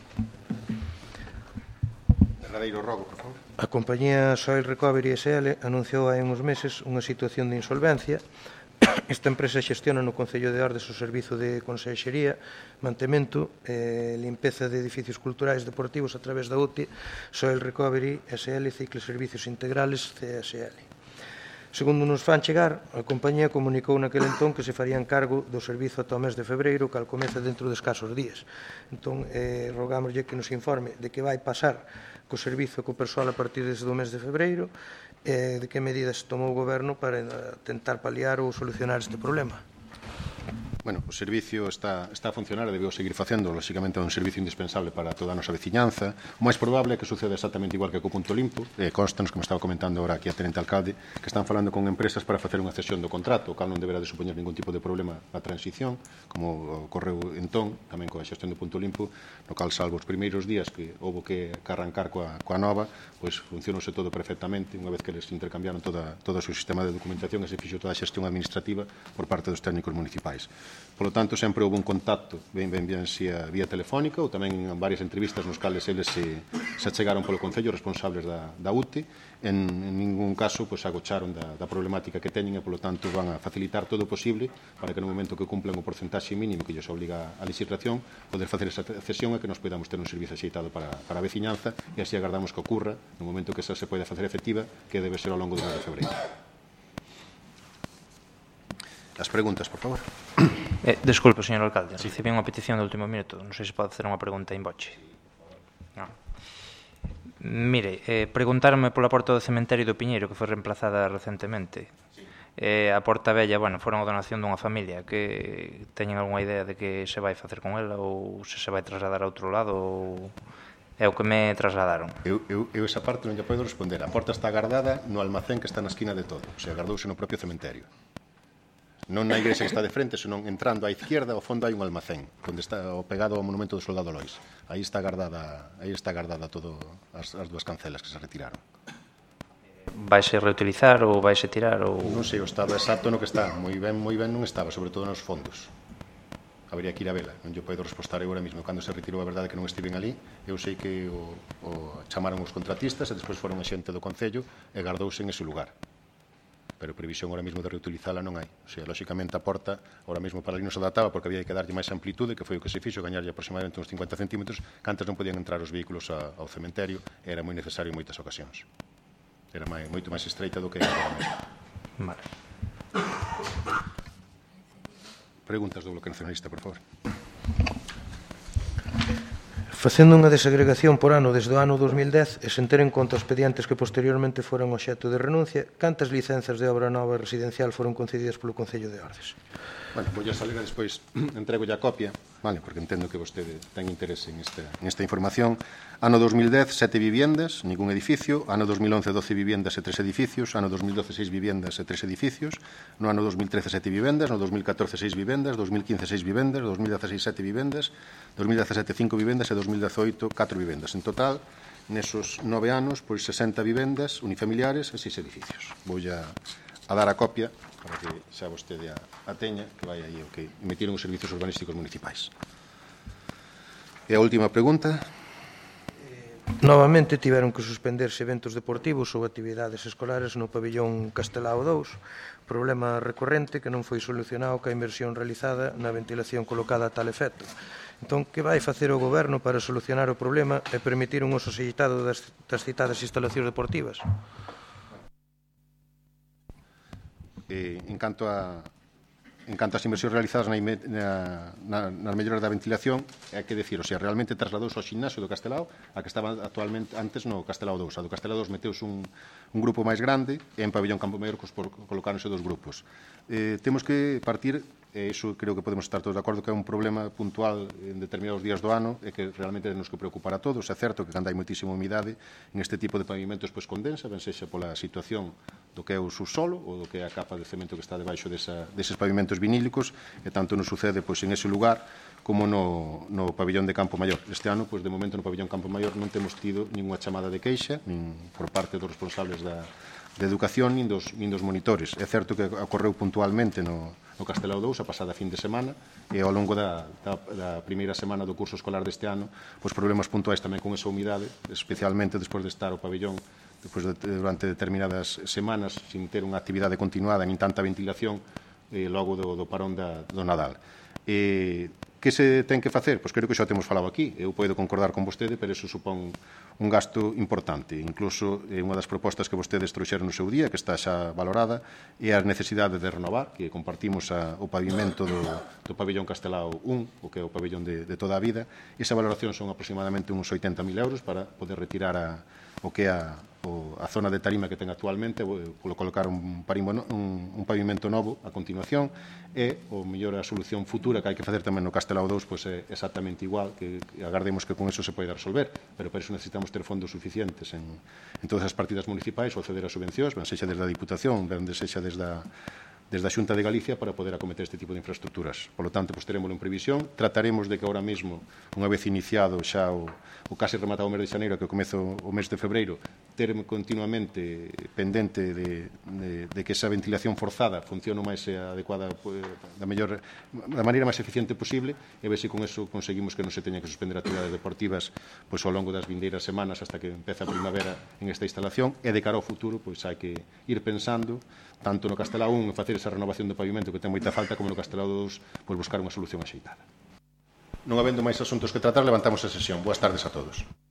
Verdadeiro rogo, por favor. A compañía Soil Recovery S L anunciou hai uns meses unha situación de insolvencia. Esta empresa xestiona no Concello de Ordes o servizo de conserxería, mantemento e limpeza de edificios culturais deportivos a través da U T I, Soil Recovery S L, Cicle Servicios Integrales C S L. Segundo nos fan chegar, a compañía comunicou naquele entón que se farían cargo do servizo ata o mes de febreiro, que al comeza dentro de escasos días. Entón, eh, rogámoslle que nos informe de que vai pasar co servizo co persoal a partir desde o mes de febreiro e de que medidas tomou o Goberno para tentar paliar ou solucionar este problema. Bueno, o servicio está, está a funcionar e debeu seguir facendo, lóxicamente é un servicio indispensable para toda a nosa veciñanza. O máis probable é que suceda exactamente igual que co Punto Limpo, e constanos, como estaba comentando agora aquí a Tenente Alcalde, que están falando con empresas para facer unha cesión do contrato, o cal non deberá de supoñer ningún tipo de problema na transición, como ocorreu entón, tamén coa xestión do Punto Limpo, no cal, salvo os primeiros días que houve que, que arrancar coa, coa nova, pois funcionouse todo perfectamente, unha vez que les intercambiaron toda, todo o seu sistema de documentación e se fixo toda a xestión administrativa por parte dos técnicos municipais. Polo tanto, sempre houve un contacto, ben, ben, ben, xia vía telefónica, ou tamén en varias entrevistas nos cales eles se, se achegaron polo Concello responsables da, da U T E, en, en ningún caso pois, agocharon da, da problemática que teñen e, polo tanto, van a facilitar todo o posible para que no momento que cumplan o porcentaxe mínimo que lles obliga a legislación, poder facer esa cesión e que nos podamos ter un servicio axeitado para, para a veciñanza e así agardamos que ocurra no momento que esa se poida facer efectiva, que debe ser ao longo do mes de febreiro. As preguntas, por favor. Eh, desculpe, señor alcalde, sí. Recibí unha petición de último minuto. Non sei se pode facer unha pregunta in voce. No. Mire, eh, preguntarme pola porta do cementerio do Piñeiro, que foi reemplazada recentemente. Sí. Eh, a porta bella, bueno, foron a donación dunha familia. Que teñen algunha idea de que se vai facer con ela ou se se vai trasladar a outro lado ou... É o que me trasladaron. Eu, eu, eu esa parte non lle podo responder. A porta está guardada no almacén que está na esquina de todo. O sea, guardouse no propio cementerio. Non na igrexa que está de frente, senón entrando á izquierda, ao fondo hai un almacén, onde está o pegado ao monumento do soldado Lois. Aí está guardada, aí está guardada todo as, as dúas cancelas que se retiraron. Vaise reutilizar ou vaise tirar ou... Non sei o estado exacto no que está. Moi ben, moi ben non estaba, sobre todo nos fondos. Habría que ir a vela, non lle podo respostar eu ahora mismo. Cando se retirou, a verdade que non estiven ali, eu sei que o, o chamaron os contratistas e despois foron a xente do Concello e gardouse en ese lugar. Pero previsión ahora mismo de reutilizala non hai. O sea, lóxicamente a porta ahora mismo para ali non se adaptaba porque había que darlle máis amplitude, que foi o que se fixo, gañarlle aproximadamente uns cincuenta centímetros, que antes non podían entrar os vehículos a, ao cementerio, e era moi necesario en moitas ocasións. Era máis, moito máis estreita do que é agora mesmo. Vale. Preguntas do Bloque Nacionalista, por favor. Facendo unha desagregación por ano desde o ano dos mil dez e sen ter en conta os expedientes que posteriormente foron obxecto de renuncia, cantas licenzas de obra nova residencial foron concedidas polo Concello de Ordes? Bueno, vou a salir despois, entrego a copia, vale, porque entendo que vostede ten interese en esta, en esta información. Ano dos mil dez, sete viviendas, ningún edificio. Ano dos mil once, doce viviendas e tres edificios. Ano dos mil doce, seis viviendas e tres edificios. No ano dos mil trece, sete viviendas. No dos mil catorce, seis viviendas. dos mil quince, seis viviendas. dos mil dieciséis, sete viviendas. dos mil dezasete, cinco viviendas. E dos mil dezoito, catro viviendas. En total, nesos nove anos, pois sesenta viviendas unifamiliares e seis edificios. Vou a, a dar a copia para que xa vostede a, a teña, que vai aí o que emitiron os servizos urbanísticos municipais. E a última pregunta. Novamente tiveron que suspenderse eventos deportivos ou actividades escolares no pabillón Castelao dous, problema recorrente que non foi solucionado ca inversión realizada na ventilación colocada a tal efecto. Entón, que vai facer o Goberno para solucionar o problema e permitir un uso axeitado das, das citadas instalacións deportivas? Eh, en canto a en canto ás inversións realizadas na, na, na, nas melloras da ventilación, é que decir, o sea, realmente trasladouse ao ximnasio do Castelao a que estaba actualmente antes no Castelao dous. A do Castelao dous meteuse un, un grupo máis grande e en Pabellón Campo Maior colocáronse dos grupos. Eh, temos que partir, e iso creo que podemos estar todos de acordo, que é un problema puntual en determinados días do ano e que realmente nos que preocupar a todos. É certo que cando hai moitísima humidade en este tipo de pavimentos pois condensa, ben sexa pola situación do que é o subsolo ou do que é a capa de cemento que está debaixo desa, deses pavimentos vinílicos, e tanto nos sucede pois en ese lugar como no, no pabellón de Campo Maior. Este ano, pois de momento no pabellón Campo Maior non temos tido ninguna chamada de queixa nin por parte dos responsables da de educación nin dos, nin dos monitores. É certo que ocorreu puntualmente no, no Castelao dous a pasada fin de semana e ao longo da, da, da primeira semana do curso escolar deste ano, pois problemas puntuais tamén con esa humidade, especialmente despois de estar o pabellón despois de, durante determinadas semanas sin ter unha actividade continuada nin tanta ventilación eh, logo do, do parón da, do Nadal. E que se ten que facer? Pois creo que xa temos falado aquí. Eu podo concordar con vostede, pero eso supón un gasto importante. Incluso eh, unha das propostas que vostedes trouxeron no seu día, que está xa valorada, é a necesidade de renovar, que compartimos a, o pavimento do, do pabellón Castelao un, o que é o pabellón de, de toda a vida. Esa valoración son aproximadamente uns oitenta mil euros para poder retirar a, o que é a, o, a zona de tarima que ten actualmente, polo colocar un, parimo, un, un pavimento novo a continuación, e o mellor a solución futura que hai que facer tamén no Castelao dous pois, é exactamente igual, que, que agardemos que con eso se poida resolver, pero para eso necesitamos ter fondos suficientes en, en todas as partidas municipais ou acceder a subvencións, ben sexa desde a Diputación, ben sexa desde a desde a Xunta de Galicia para poder acometer este tipo de infraestructuras. Por lo tanto, pues, terémoslo en previsión. Trataremos de que ahora mesmo, unha vez iniciado xa o, o case rematado o mes de xaneiro, que comezo o mes de febreiro, ter continuamente pendente de, de, de que esa ventilación forzada funcione o máis adecuada, pues, da, mellor, da maneira máis eficiente posible, e ver se con eso conseguimos que non se teña que suspender actividades deportivas pois, ao longo das vindeiras semanas hasta que empeza a primavera en esta instalación, e de cara ao futuro pois, hai que ir pensando tanto no Castelao un facer esa renovación do pavimento que ten moita falta, como no Castelao dous pois, buscar unha solución axeitada. Non habendo máis asuntos que tratar, levantamos a sesión. Boas tardes a todos.